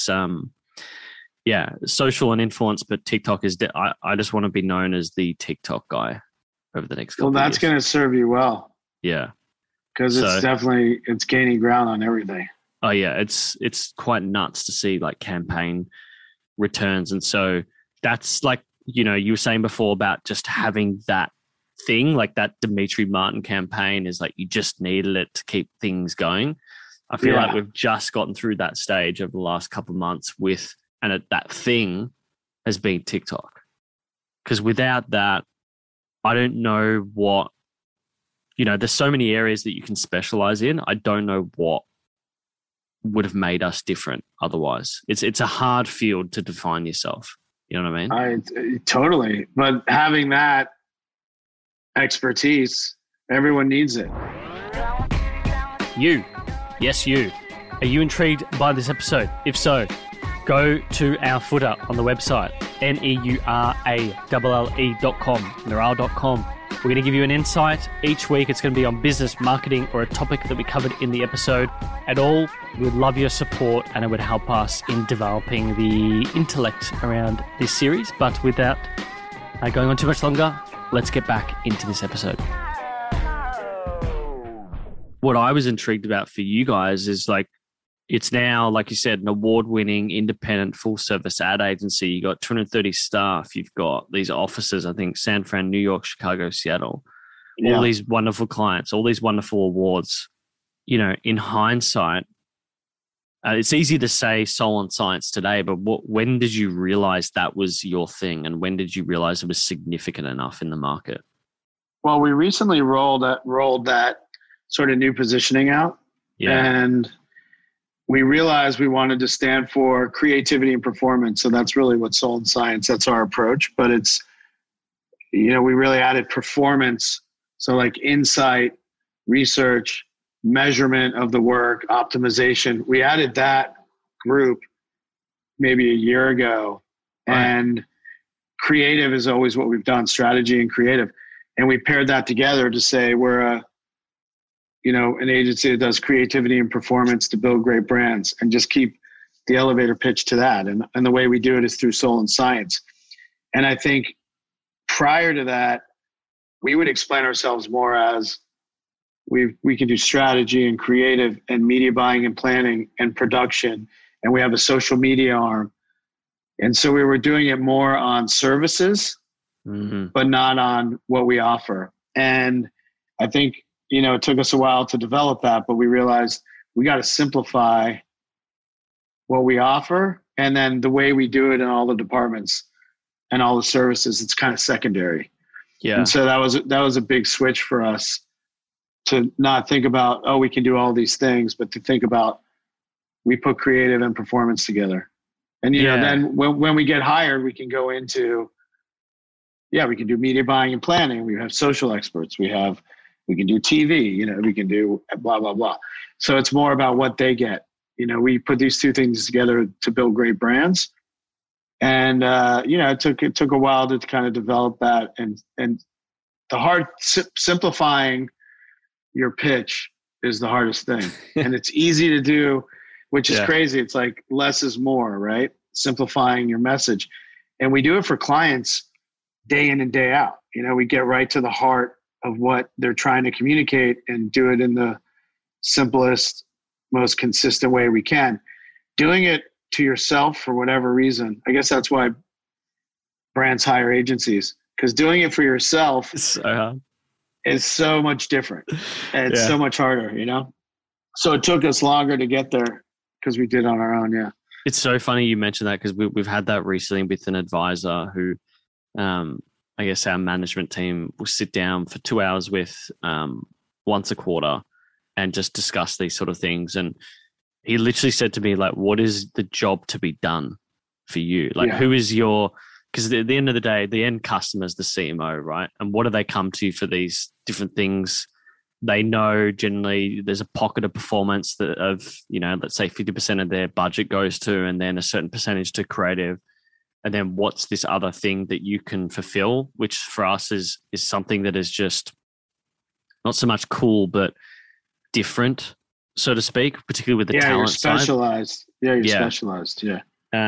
Speaker 2: social and influence, but TikTok is I just want to be known as the TikTok guy over the next couple of years. Well, that's
Speaker 1: going to serve you well.
Speaker 2: Yeah.
Speaker 1: Because it's gaining ground on everything.
Speaker 2: Oh yeah, it's quite nuts to see like campaign returns. And so that's like, you were saying before about just having that thing, like that Dimitri Martin campaign is like, you just needed it to keep things going. I feel like we've just gotten through that stage over the last couple of months that thing has been TikTok. Because without that, I don't know what, there's so many areas that you can specialize in. I don't know what would have made us different otherwise. It's a hard field to define yourself. You know what I
Speaker 1: mean? Totally. But having that expertise, everyone needs it.
Speaker 2: You. Yes, you. Are you intrigued by this episode? If so, go to our footer on the website, neurale.com. We're going to give you an insight. Each week it's going to be on business, marketing, or a topic that we covered in the episode. At all, we'd love your support and it would help us in developing the intellect around this series. But without going on too much longer, let's get back into this episode. What I was intrigued about for you guys is like, it's now, like you said, an award-winning independent full-service ad agency. You got 230 staff. You've got these offices, I think, San Fran, New York, Chicago, Seattle. All these wonderful clients, all these wonderful awards. In hindsight, it's easy to say soul and science today, but when did you realize that was your thing? And when did you realize it was significant enough in the market?
Speaker 1: Well, we recently rolled that sort of new positioning out, and we realized we wanted to stand for creativity and performance. So that's really what Soul and Science. That's our approach. But it's, we really added performance. So like insight, research, measurement of the work, optimization. We added that group maybe a year ago, and creative is always what we've done, strategy and creative. And we paired that together to say we're an agency that does creativity and performance to build great brands, and just keep the elevator pitch to that. And the way we do it is through Soul and Science. And I think prior to that, we would explain ourselves more as we can do strategy and creative and media buying and planning and production. And we have a social media arm. And so we were doing it more on services, but not on what we offer. And I think, it took us a while to develop that, but we realized we got to simplify what we offer. And then the way we do it in all the departments and all the services, it's kind of secondary. Yeah. And so that was a big switch for us to not think about, we can do all these things, but to think about, we put creative and performance together. And, then when we get hired, we can go into, we can do media buying and planning. We have social experts. We can do TV, we can do blah, blah, blah. So it's more about what they get. We put these two things together to build great brands. And, it took a while to kind of develop that. And the simplifying your pitch is the hardest thing. And it's easy to do, which is crazy. It's like less is more, right? Simplifying your message. And we do it for clients day in and day out. We get right to the heart of what they're trying to communicate and do it in the simplest, most consistent way we can. Doing it to yourself for whatever reason, I guess that's why brands hire agencies, because doing it for yourself is so much different. And it's so much harder, So it took us longer to get there because we did on our own. Yeah.
Speaker 2: It's so funny you mentioned that, because we've had that recently with an advisor who, I guess our management team will sit down for 2 hours with once a quarter and just discuss these sort of things. And he literally said to me, like, what is the job to be done for you? Like, who is because at the end of the day, the end customer is the CMO, right? And what do they come to for these different things? They know generally there's a pocket of performance let's say 50% of their budget goes to, and then a certain percentage to creative. And then what's this other thing that you can fulfill, which for us is something that is just not so much cool, but different, so to speak, particularly with the talent side.
Speaker 1: You're specialized. You're specialized. Yeah.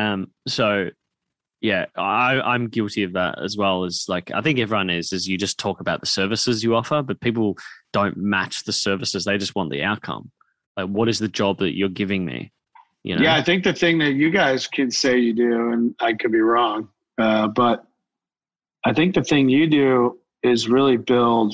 Speaker 2: I'm guilty of that as well. As like, I think everyone is you just talk about the services you offer, but people don't match the services. They just want the outcome. Like, what is the job that you're giving me?
Speaker 1: Yeah, I think the thing that you guys can say you do, and I could be wrong, but I think the thing you do is really build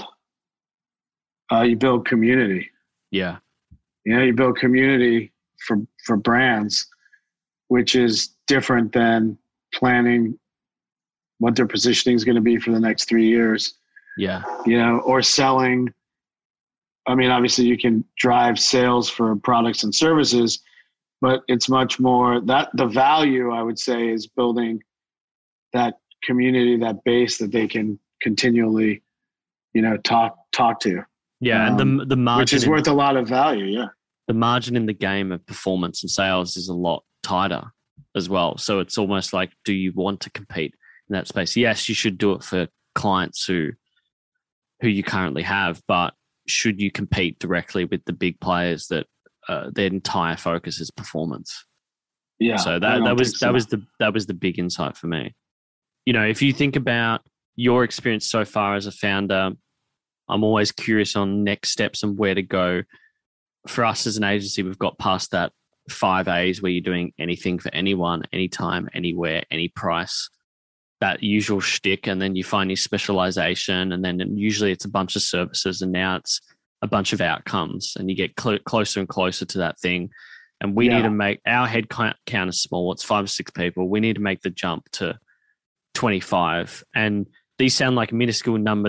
Speaker 1: community.
Speaker 2: Yeah.
Speaker 1: You build community for brands, which is different than planning what their positioning is going to be for the next 3 years.
Speaker 2: Yeah.
Speaker 1: Or selling. I mean, obviously you can drive sales for products and services, but it's much more that the value, I would say, is building that community, that base that they can continually, talk to.
Speaker 2: Yeah. And the margin,
Speaker 1: which is worth a lot of value. Yeah.
Speaker 2: The margin in the game of performance and sales is a lot tighter as well. So it's almost like, do you want to compete in that space? Yes, you should do it for clients who you currently have, but should you compete directly with the big players that their entire focus is performance? Yeah. So that was the big insight for me. If you think about your experience so far as a founder, I'm always curious on next steps and where to go. For us as an agency, we've got past that 5 A's where you're doing anything for anyone, anytime, anywhere, any price, that usual shtick. And then you find your specialization, and then usually it's a bunch of services, and now it's a bunch of outcomes, and you get closer and closer to that thing. And we need to make our head count is small. It's 5 or 6 people. We need to make the jump to 25. And these sound like minuscule numbers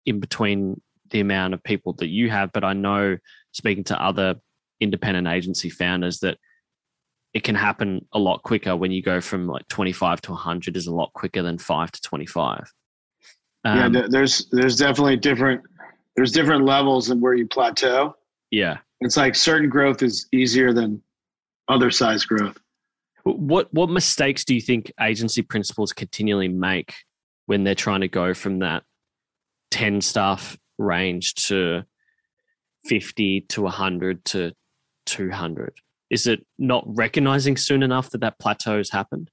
Speaker 2: in between the amount of people that you have, but I know speaking to other independent agency founders that it can happen a lot quicker when you go from like 25 to 100 is a lot quicker than 5 to 25.
Speaker 1: There's definitely there's different levels in where you plateau.
Speaker 2: Yeah.
Speaker 1: It's like certain growth is easier than other size growth.
Speaker 2: What mistakes do you think agency principals continually make when they're trying to go from that 10 staff range to 50 to 100 to 200? Is it not recognizing soon enough that plateau has happened?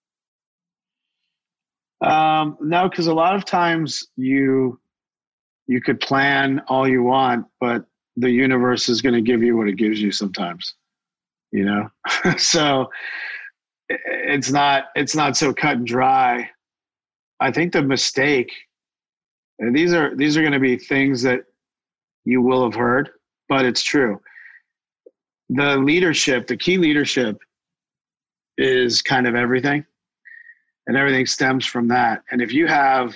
Speaker 1: No, because a lot of times you could plan all you want, but the universe is going to give you what it gives you sometimes, so it's not so cut and dry. I think the mistake, and these are going to be things that you will have heard, but it's true. The key leadership is kind of everything, and everything stems from that. And if you have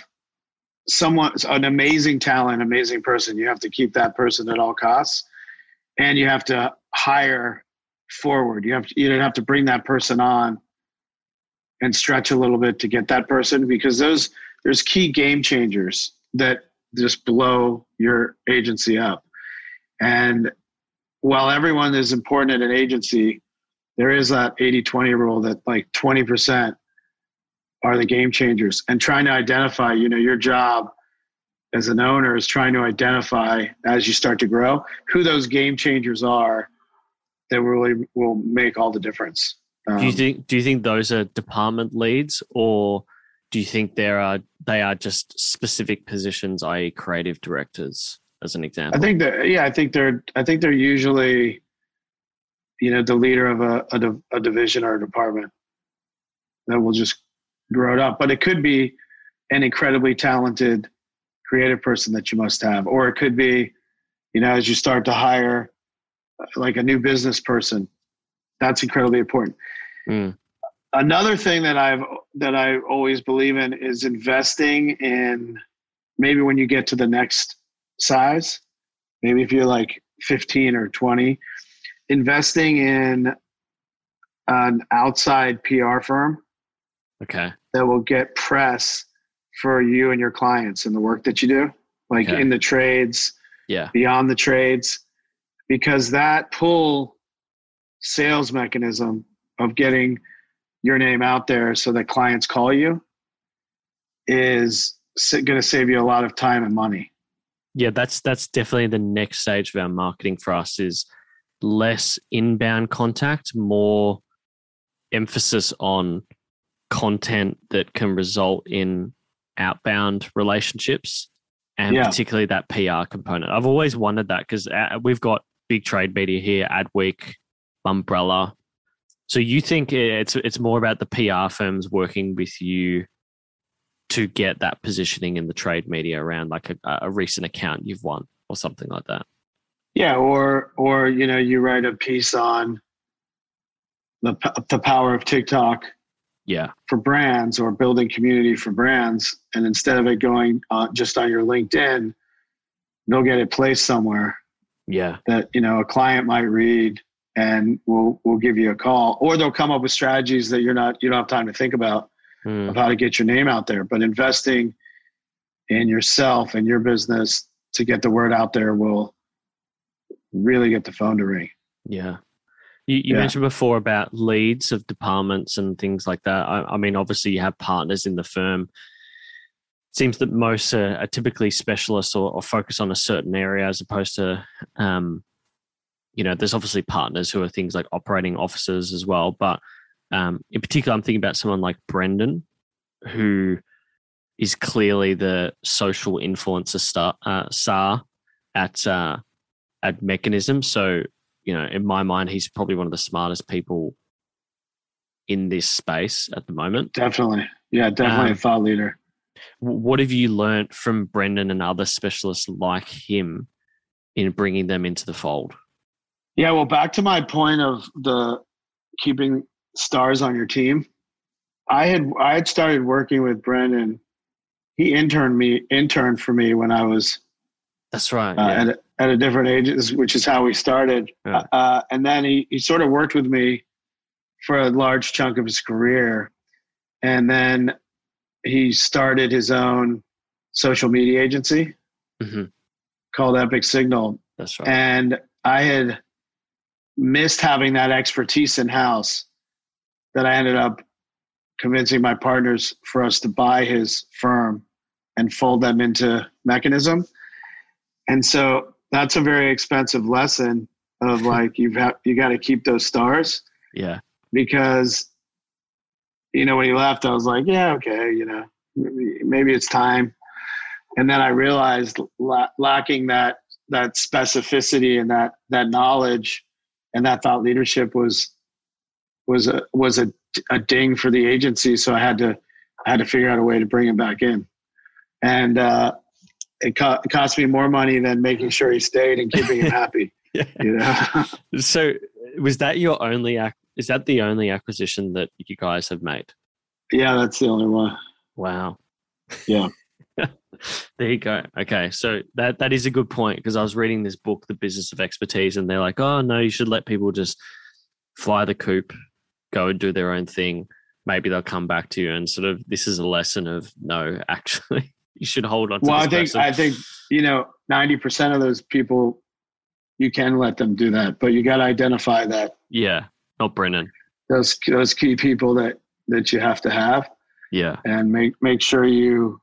Speaker 1: an amazing talent, amazing person, you have to keep that person at all costs, and you have to hire forward. You have to bring that person on and stretch a little bit to get that person, because there's key game changers that just blow your agency up. And while everyone is important at an agency, there is that 80-20 rule that like 20% are the game changers. And trying to identify, your job as an owner is trying to identify, as you start to grow, who those game changers are that really will make all the difference.
Speaker 2: Do you think those are department leads, or do you think they are just specific positions, i.e. creative directors, as an example?
Speaker 1: I think they're usually, the leader of a division or a department that will just grow it up. But it could be an incredibly talented creative person that you must have, or it could be, as you start to hire like a new business person, that's incredibly important. Another thing that I always believe in is investing in, maybe when you get to the next size, maybe if you're like 15 or 20, investing in an outside PR firm.
Speaker 2: Okay.
Speaker 1: That will get press for you and your clients and the work that you do, like in the trades, beyond the trades, because that pull sales mechanism of getting your name out there so that clients call you is going to save you a lot of time and money.
Speaker 2: Yeah, that's definitely the next stage of our marketing for us, is less inbound contact, more emphasis on content that can result in outbound relationships, and particularly that PR component. I've always wondered that, because we've got big trade media here, Adweek, Umbrella. So you think it's more about the PR firms working with you to get that positioning in the trade media around like a recent account you've won or something like that?
Speaker 1: Yeah, or you write a piece on the power of TikTok.
Speaker 2: Yeah.
Speaker 1: For brands, or building community for brands, and instead of it going just on your LinkedIn, they'll get it placed somewhere.
Speaker 2: Yeah.
Speaker 1: That a client might read and will give you a call, or they'll come up with strategies that you don't have time to think about of how to get your name out there. But investing in yourself and your business to get the word out there will really get the phone to ring.
Speaker 2: Yeah. You mentioned before about leads of departments and things like that. I mean, obviously you have partners in the firm. It seems that most are typically specialists or focus on a certain area, as opposed to, there's obviously partners who are things like operating officers as well. But in particular, I'm thinking about someone like Brendan, who is clearly the social influencer star at Mechanism. So, in my mind, he's probably one of the smartest people in this space at the moment.
Speaker 1: Definitely. Yeah, definitely a thought leader.
Speaker 2: What have you learned from Brendan and other specialists like him in bringing them into the fold?
Speaker 1: Yeah, well, back to my point of the keeping stars on your team. I had started working with Brendan. he interned for me when I was
Speaker 2: That's right. Yeah.
Speaker 1: at a different age, which is how we started.
Speaker 2: Yeah.
Speaker 1: And then he sort of worked with me for a large chunk of his career. And then he started his own social media agency called Epic Signal.
Speaker 2: That's right.
Speaker 1: And I had missed having that expertise in house, that I ended up convincing my partners for us to buy his firm and fold them into Mechanism. And so that's a very expensive lesson of like, you got to keep those stars.
Speaker 2: Yeah.
Speaker 1: Because, when he left, I was like, yeah, okay, maybe it's time. And then I realized lacking that specificity and that knowledge and that thought leadership was a ding for the agency. So I had to figure out a way to bring him back in. And it cost me more money than making sure he stayed and keeping him happy.
Speaker 2: Yeah. So was that is that the only acquisition that you guys have made?
Speaker 1: Yeah, that's the only one.
Speaker 2: Wow.
Speaker 1: Yeah.
Speaker 2: There you go. Okay. So that is a good point, because I was reading this book, The Business of Expertise, and they're like, oh no, you should let people just fly the coop, go and do their own thing. Maybe they'll come back to you. And sort of, this is a lesson of no, actually you should hold on to this
Speaker 1: I think 90% of those people, you can let them do that, but you got to identify that.
Speaker 2: Yeah. Not Brennan.
Speaker 1: Those key people that you have to have.
Speaker 2: Yeah.
Speaker 1: And make sure you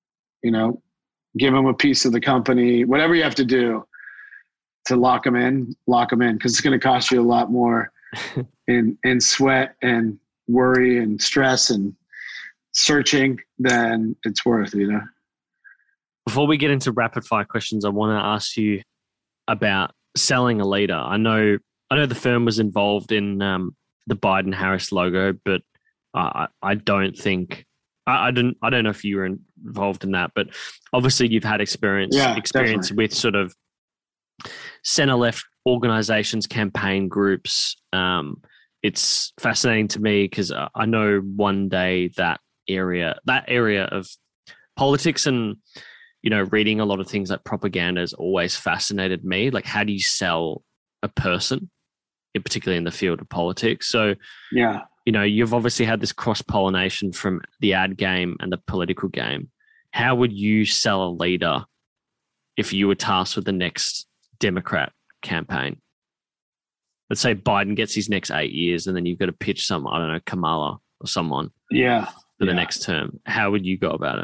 Speaker 1: give them a piece of the company, whatever you have to do to lock them in, because it's going to cost you a lot more in sweat and worry and stress and searching than it's worth,
Speaker 2: Before we get into rapid fire questions, I want to ask you about selling a leader. I know the firm was involved in the Biden-Harris logo, but I don't think I don't know if you were involved in that. But obviously, you've had experience
Speaker 1: definitely.
Speaker 2: with sort of center-left organizations, campaign groups. It's fascinating to me because I know one day that area of politics and reading a lot of things like propaganda has always fascinated me. Like, how do you sell a person, particularly in the field of politics? So,
Speaker 1: yeah,
Speaker 2: you've obviously had this cross-pollination from the ad game and the political game. How would you sell a leader if you were tasked with the next Democrat campaign? Let's say Biden gets his next 8 years, and then you've got to pitch Kamala or someone for the next term. How would you go about it?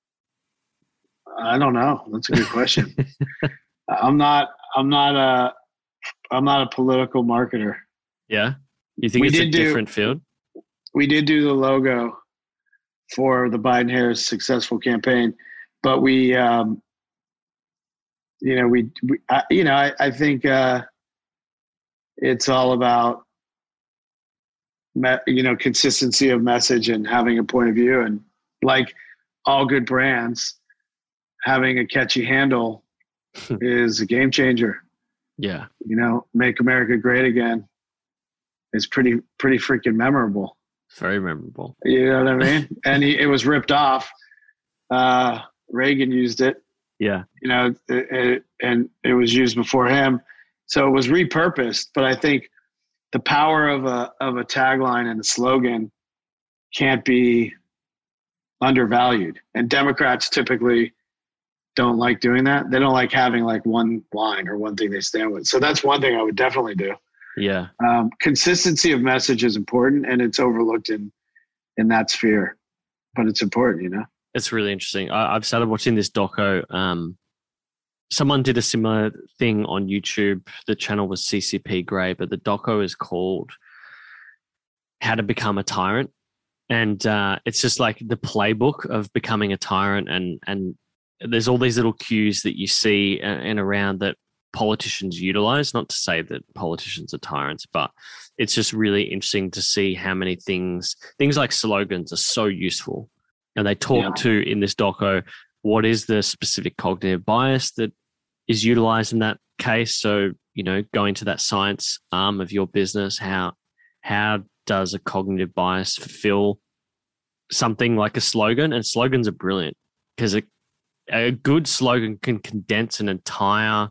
Speaker 1: I don't know. That's a good question. I'm not a political marketer.
Speaker 2: Yeah. You think it's a different field?
Speaker 1: We did do the logo for the Biden-Harris successful campaign, but I think it's all about consistency of message and having a point of view, and like all good brands, having a catchy handle is a game changer.
Speaker 2: Yeah.
Speaker 1: Make America great again is pretty freaking memorable.
Speaker 2: Very memorable.
Speaker 1: You know what I mean? And it was ripped off. Reagan used it.
Speaker 2: Yeah.
Speaker 1: And it was used before him. So it was repurposed. But I think the power of a tagline and a slogan can't be undervalued. And Democrats typically don't like doing that. They don't like having like one line or one thing they stand with. So that's one thing I would definitely do.
Speaker 2: Yeah.
Speaker 1: Consistency of message is important, and it's overlooked in that sphere, but it's important,
Speaker 2: It's really interesting. I've started watching this doco. Someone did a similar thing on YouTube. The channel was CCP Grey, but the doco is called How to Become a Tyrant. And it's just like the playbook of becoming a tyrant. And there's all these little cues that you see and around that politicians utilize. Not to say that politicians are tyrants, but it's just really interesting to see how many things like slogans are so useful. And they talk to, in this doco, what is the specific cognitive bias that is utilized in that case. So, going to that science arm of your business, how does a cognitive bias fulfill something like a slogan? And slogans are brilliant. because a good slogan can condense an entire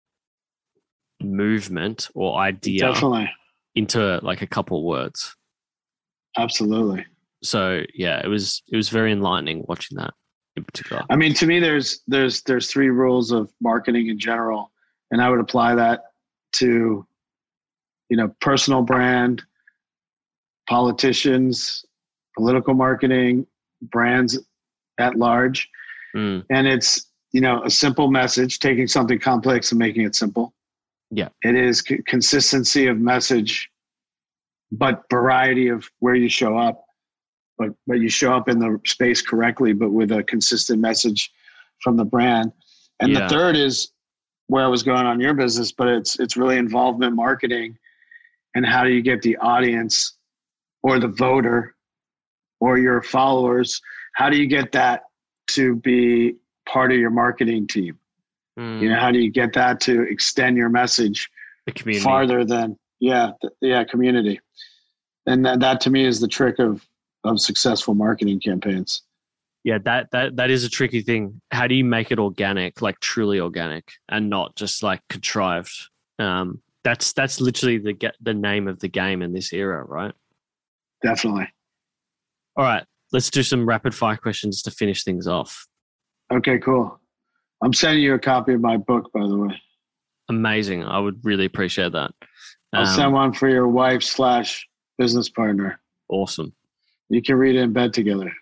Speaker 2: movement or idea
Speaker 1: Definitely.
Speaker 2: into like a couple of words.
Speaker 1: Absolutely.
Speaker 2: So yeah, it was very enlightening watching that in particular.
Speaker 1: I mean, to me, there's 3 rules of marketing in general, and I would apply that to, personal brand, politicians, political marketing, brands at large.
Speaker 2: Mm.
Speaker 1: And it's, a simple message, taking something complex and making it simple.
Speaker 2: Yeah.
Speaker 1: It is consistency of message, but variety of where you show up. But you show up in the space correctly, but with a consistent message from the brand. And the third is where I was going on your business, but it's really involvement marketing. And how do you get the audience or the voter or your followers? How do you get that to be part of your marketing team? How do you get that to extend your message
Speaker 2: the community
Speaker 1: farther than community? And that to me is the trick of successful marketing campaigns.
Speaker 2: Yeah, that is a tricky thing. How do you make it organic, like truly organic, and not just like contrived? That's literally the name of the game in this era, right?
Speaker 1: Definitely.
Speaker 2: All right, let's do some rapid fire questions to finish things off.
Speaker 1: Okay, cool. I'm sending you a copy of my book, by the way.
Speaker 2: Amazing. I would really appreciate that.
Speaker 1: I'll send one for your wife / business partner.
Speaker 2: Awesome.
Speaker 1: You can read it in bed together.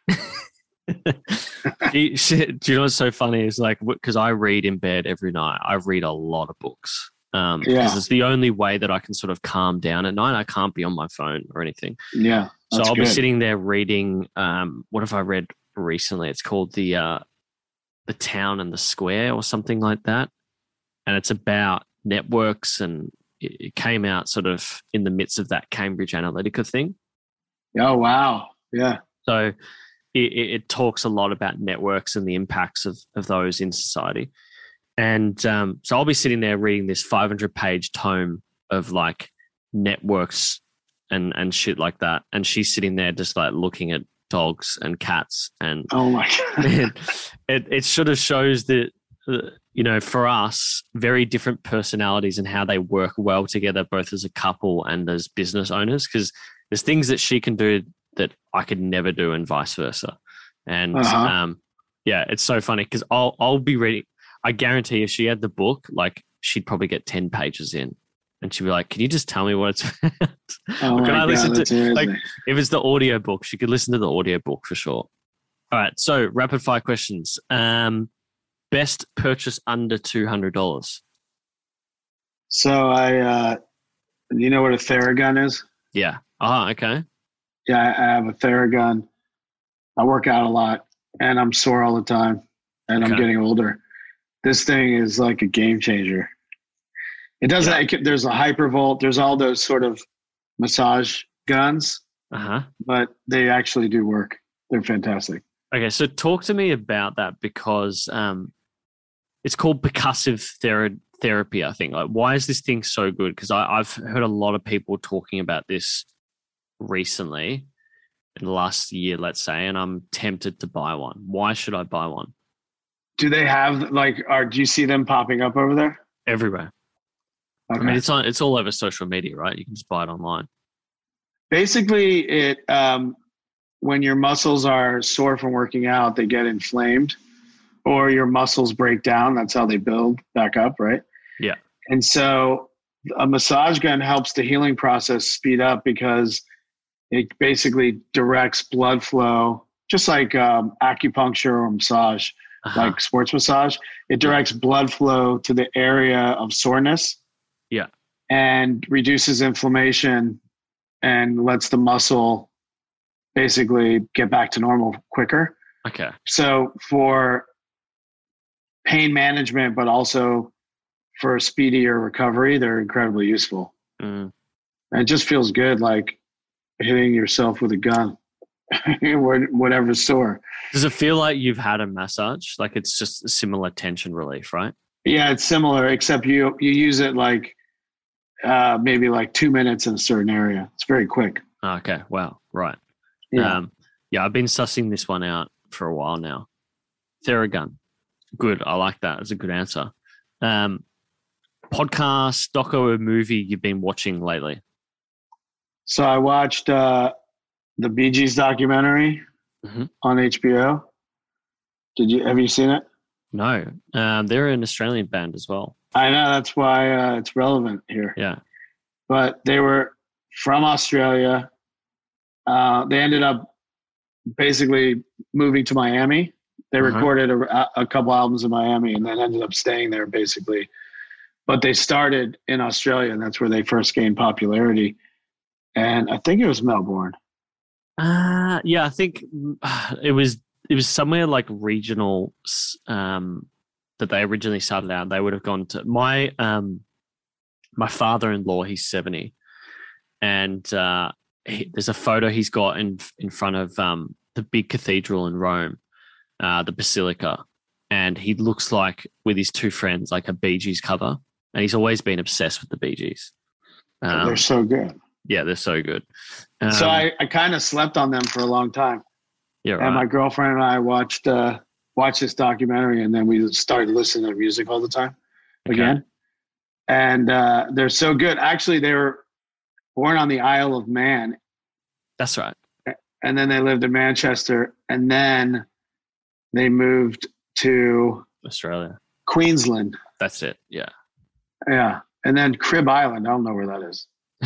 Speaker 2: Do you know what's so funny is like, because I read in bed every night. I read a lot of books. Because it's the only way that I can sort of calm down at night. I can't be on my phone or anything.
Speaker 1: Yeah.
Speaker 2: So I'll be sitting there reading. What have I read recently? It's called the Town and the Square or something like that, and it's about networks, and it came out sort of in the midst of that Cambridge Analytica thing.
Speaker 1: Oh wow! Yeah.
Speaker 2: So it talks a lot about networks and the impacts of those in society. And so I'll be sitting there reading this 500-page tome of like networks and shit like that. And she's sitting there just like looking at dogs and cats. And
Speaker 1: oh my God.
Speaker 2: it sort of shows that, for us, very different personalities and how they work well together, both as a couple and as business owners. Because there's things that she can do that I could never do and vice versa. And it's so funny because I'll be reading. I guarantee if she had the book, like she'd probably get 10 pages in and she'd be like, can you just tell me what it's about? Can I listen to, like, if it's the audio book, she could listen to the audio book for sure. All right. So rapid fire questions. Best purchase under $200.
Speaker 1: So you know what a Theragun is?
Speaker 2: Yeah. Oh, okay.
Speaker 1: Yeah. I have a Theragun. I work out a lot and I'm sore all the time and I'm getting older. This thing is like a game changer. It doesn't, there's a Hypervolt, there's all those sort of massage guns, but they actually do work. They're fantastic.
Speaker 2: Okay. So talk to me about that because it's called percussive therapy, I think. Like, why is this thing so good? Because I've heard a lot of people talking about this recently in the last year, let's say, and I'm tempted to buy one. Why should I buy one?
Speaker 1: Do they have do you see them popping up over there?
Speaker 2: Everywhere. Okay. I mean, it's all over social media, right? You can just buy it online.
Speaker 1: Basically, it when your muscles are sore from working out, they get inflamed, or your muscles break down. That's how they build back up, right?
Speaker 2: Yeah.
Speaker 1: And so a massage gun helps the healing process speed up because it basically directs blood flow, just like acupuncture or massage. Like sports massage, it directs blood flow to the area of soreness.
Speaker 2: Yeah.
Speaker 1: And reduces inflammation and lets the muscle basically get back to normal quicker.
Speaker 2: Okay.
Speaker 1: So for pain management, but also for speedier recovery, they're incredibly useful. And it just feels good, like hitting yourself with a gun. Whatever's sore.
Speaker 2: Does it feel like you've had a massage? Like it's just a similar tension relief, right?
Speaker 1: Yeah, it's similar, except you use it like maybe like 2 minutes in a certain area. It's very quick.
Speaker 2: Okay. Wow. Right.
Speaker 1: Yeah.
Speaker 2: I've been sussing this one out for a while now. Theragun. Good. I like that. That's a good answer. Podcast, doco, or movie you've been watching lately?
Speaker 1: So I watched the Bee Gees documentary on HBO. Have you seen it?
Speaker 2: No. They're an Australian band as well.
Speaker 1: I know, that's why it's relevant here.
Speaker 2: Yeah.
Speaker 1: But they were from Australia. They ended up basically moving to Miami. They recorded a couple albums in Miami and then ended up staying there basically. But they started in Australia, and that's where they first gained popularity. And I think it was Melbourne.
Speaker 2: Yeah, I think it was somewhere like regional that they originally started out. They would have gone to my father-in-law. He's 70, and there's a photo he's got in front of the big cathedral in Rome, the Basilica, and he looks like with his two friends like a Bee Gees cover, and he's always been obsessed with the Bee Gees.
Speaker 1: They're so good.
Speaker 2: Yeah, they're so good.
Speaker 1: So I kind of slept on them for a long time.
Speaker 2: Yeah, right.
Speaker 1: And my girlfriend and I watched this documentary, and then we started listening to music all the time again. And they're so good. Actually, they were born on the Isle of Man.
Speaker 2: That's right.
Speaker 1: And then they lived in Manchester, and then they moved to
Speaker 2: Australia,
Speaker 1: Queensland.
Speaker 2: That's it. Yeah.
Speaker 1: Yeah. And then Crib Island. I don't know where that is.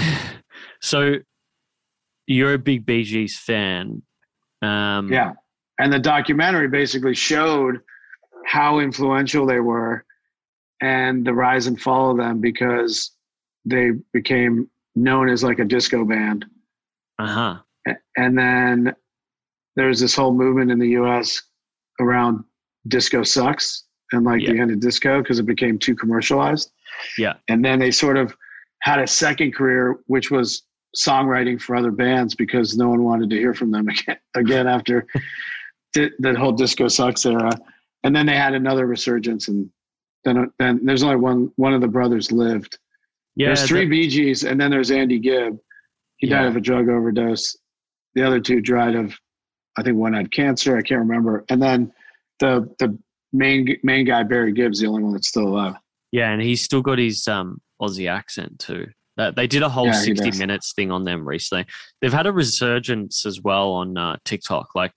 Speaker 2: So you're a big Bee Gees fan.
Speaker 1: Yeah. And the documentary basically showed how influential they were and the rise and fall of them, because they became known as like a disco band.
Speaker 2: Uh-huh.
Speaker 1: And then there's this whole movement in the US around disco sucks and like the end of disco, because it became too commercialized.
Speaker 2: Yeah.
Speaker 1: And then they sort of had a second career, which was songwriting for other bands, because no one wanted to hear from them again after the whole disco sucks era. And then they had another resurgence, and then there's only one of the brothers lived. Yeah, there's three Bee Gees, and then there's Andy Gibb. He died of a drug overdose. The other two died of, I think one had cancer. I can't remember. And then the main guy, Barry Gibb's the only one that's still alive.
Speaker 2: Yeah, and he's still got his Aussie accent too. They did a whole 60 minutes thing on them recently. They've had a resurgence as well on TikTok. Like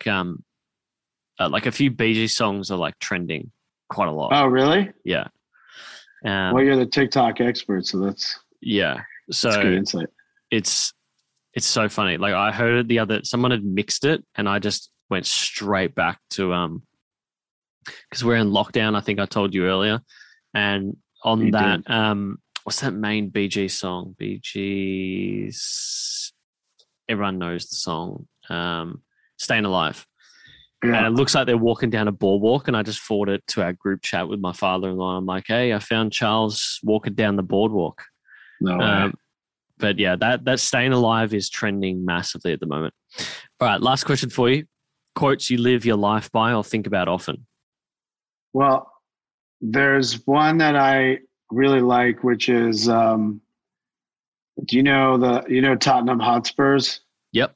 Speaker 2: a few Bee Gees songs are like trending quite a lot.
Speaker 1: Oh, really?
Speaker 2: Yeah.
Speaker 1: Well, you're the TikTok expert, so that's
Speaker 2: good
Speaker 1: insight.
Speaker 2: It's so funny. Like I heard it someone had mixed it, and I just went straight back to because we're in lockdown. I think I told you earlier, and on you that did. What's that main Bee Gees song? Bee Gees. Everyone knows the song. Staying Alive. Yeah. And it looks like they're walking down a boardwalk, and I just forwarded it to our group chat with my father-in-law. I'm like, hey, I found Charles walking down the boardwalk.
Speaker 1: No way.
Speaker 2: But yeah, that Staying Alive is trending massively at the moment. All right, last question for you. Quotes you live your life by or think about often?
Speaker 1: Well, there's one that I really like, which is, do you know Tottenham Hotspurs?
Speaker 2: Yep.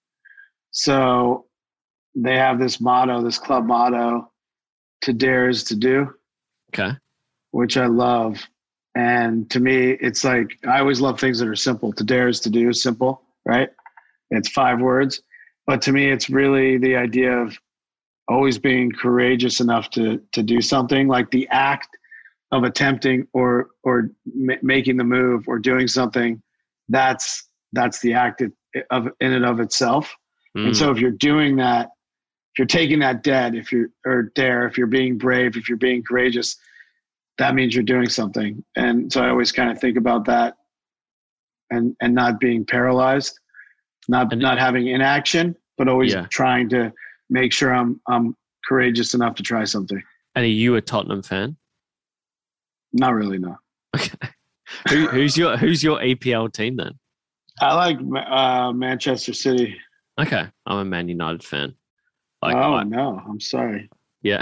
Speaker 1: So they have this motto, this club motto, to dare is to do.
Speaker 2: Okay.
Speaker 1: Which I love. And to me, it's like, I always love things that are simple. To dare is to do, simple, right? It's 5 words. But to me, it's really the idea of always being courageous enough to do something. Like the act of attempting or making the move or doing something, that's the act in and of itself. And so if you're doing that, if you're taking that if you're being brave, if you're being courageous, that means you're doing something. And so I always kind of think about that and not being paralyzed, not having inaction, but always trying to make sure I'm courageous enough to try something.
Speaker 2: And are you a Tottenham fan?
Speaker 1: Not really, no.
Speaker 2: Okay. Who's your EPL team then?
Speaker 1: I like Manchester City.
Speaker 2: Okay, I'm a Man United fan.
Speaker 1: No, I'm sorry.
Speaker 2: Yeah,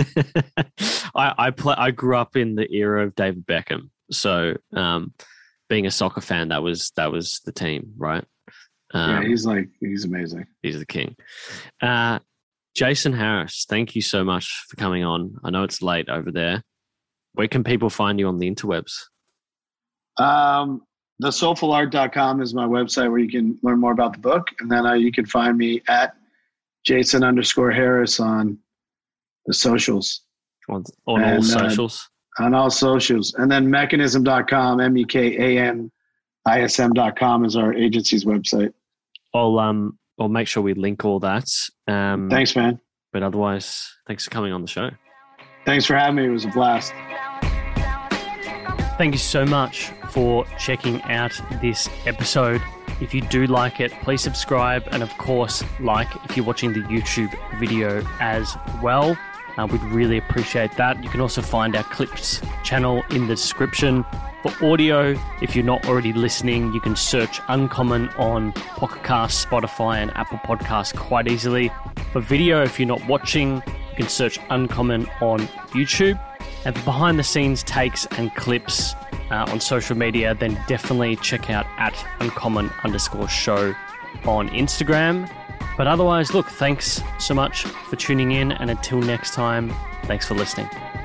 Speaker 2: I grew up in the era of David Beckham, so being a soccer fan, that was the team, right?
Speaker 1: He's amazing.
Speaker 2: He's the king. Jason Harris, thank you so much for coming on. I know it's late over there. Where can people find you on the interwebs?
Speaker 1: TheSoulfulArt.com is my website where you can learn more about the book. And then you can find me at Jason_Harris on the socials.
Speaker 2: On all socials?
Speaker 1: On all socials. And then Mechanism.com, MEKANISM.com is our agency's website.
Speaker 2: I'll make sure we link all that.
Speaker 1: Thanks, man.
Speaker 2: But otherwise, thanks for coming on the show.
Speaker 1: Thanks for having me. It was a blast.
Speaker 3: Thank you so much for checking out this episode. If you do like it, please subscribe. And of course, like if you're watching the YouTube video as well. We'd really appreciate that. You can also find our Clips channel in the description. For audio, if you're not already listening, you can search Uncommon on Pocket Cast, Spotify, and Apple Podcasts quite easily. For video, if you're not watching, you can search Uncommon on YouTube. And for behind-the-scenes takes and clips on social media, then definitely check out at Uncommon_show on Instagram. But otherwise, look, thanks so much for tuning in. And until next time, thanks for listening.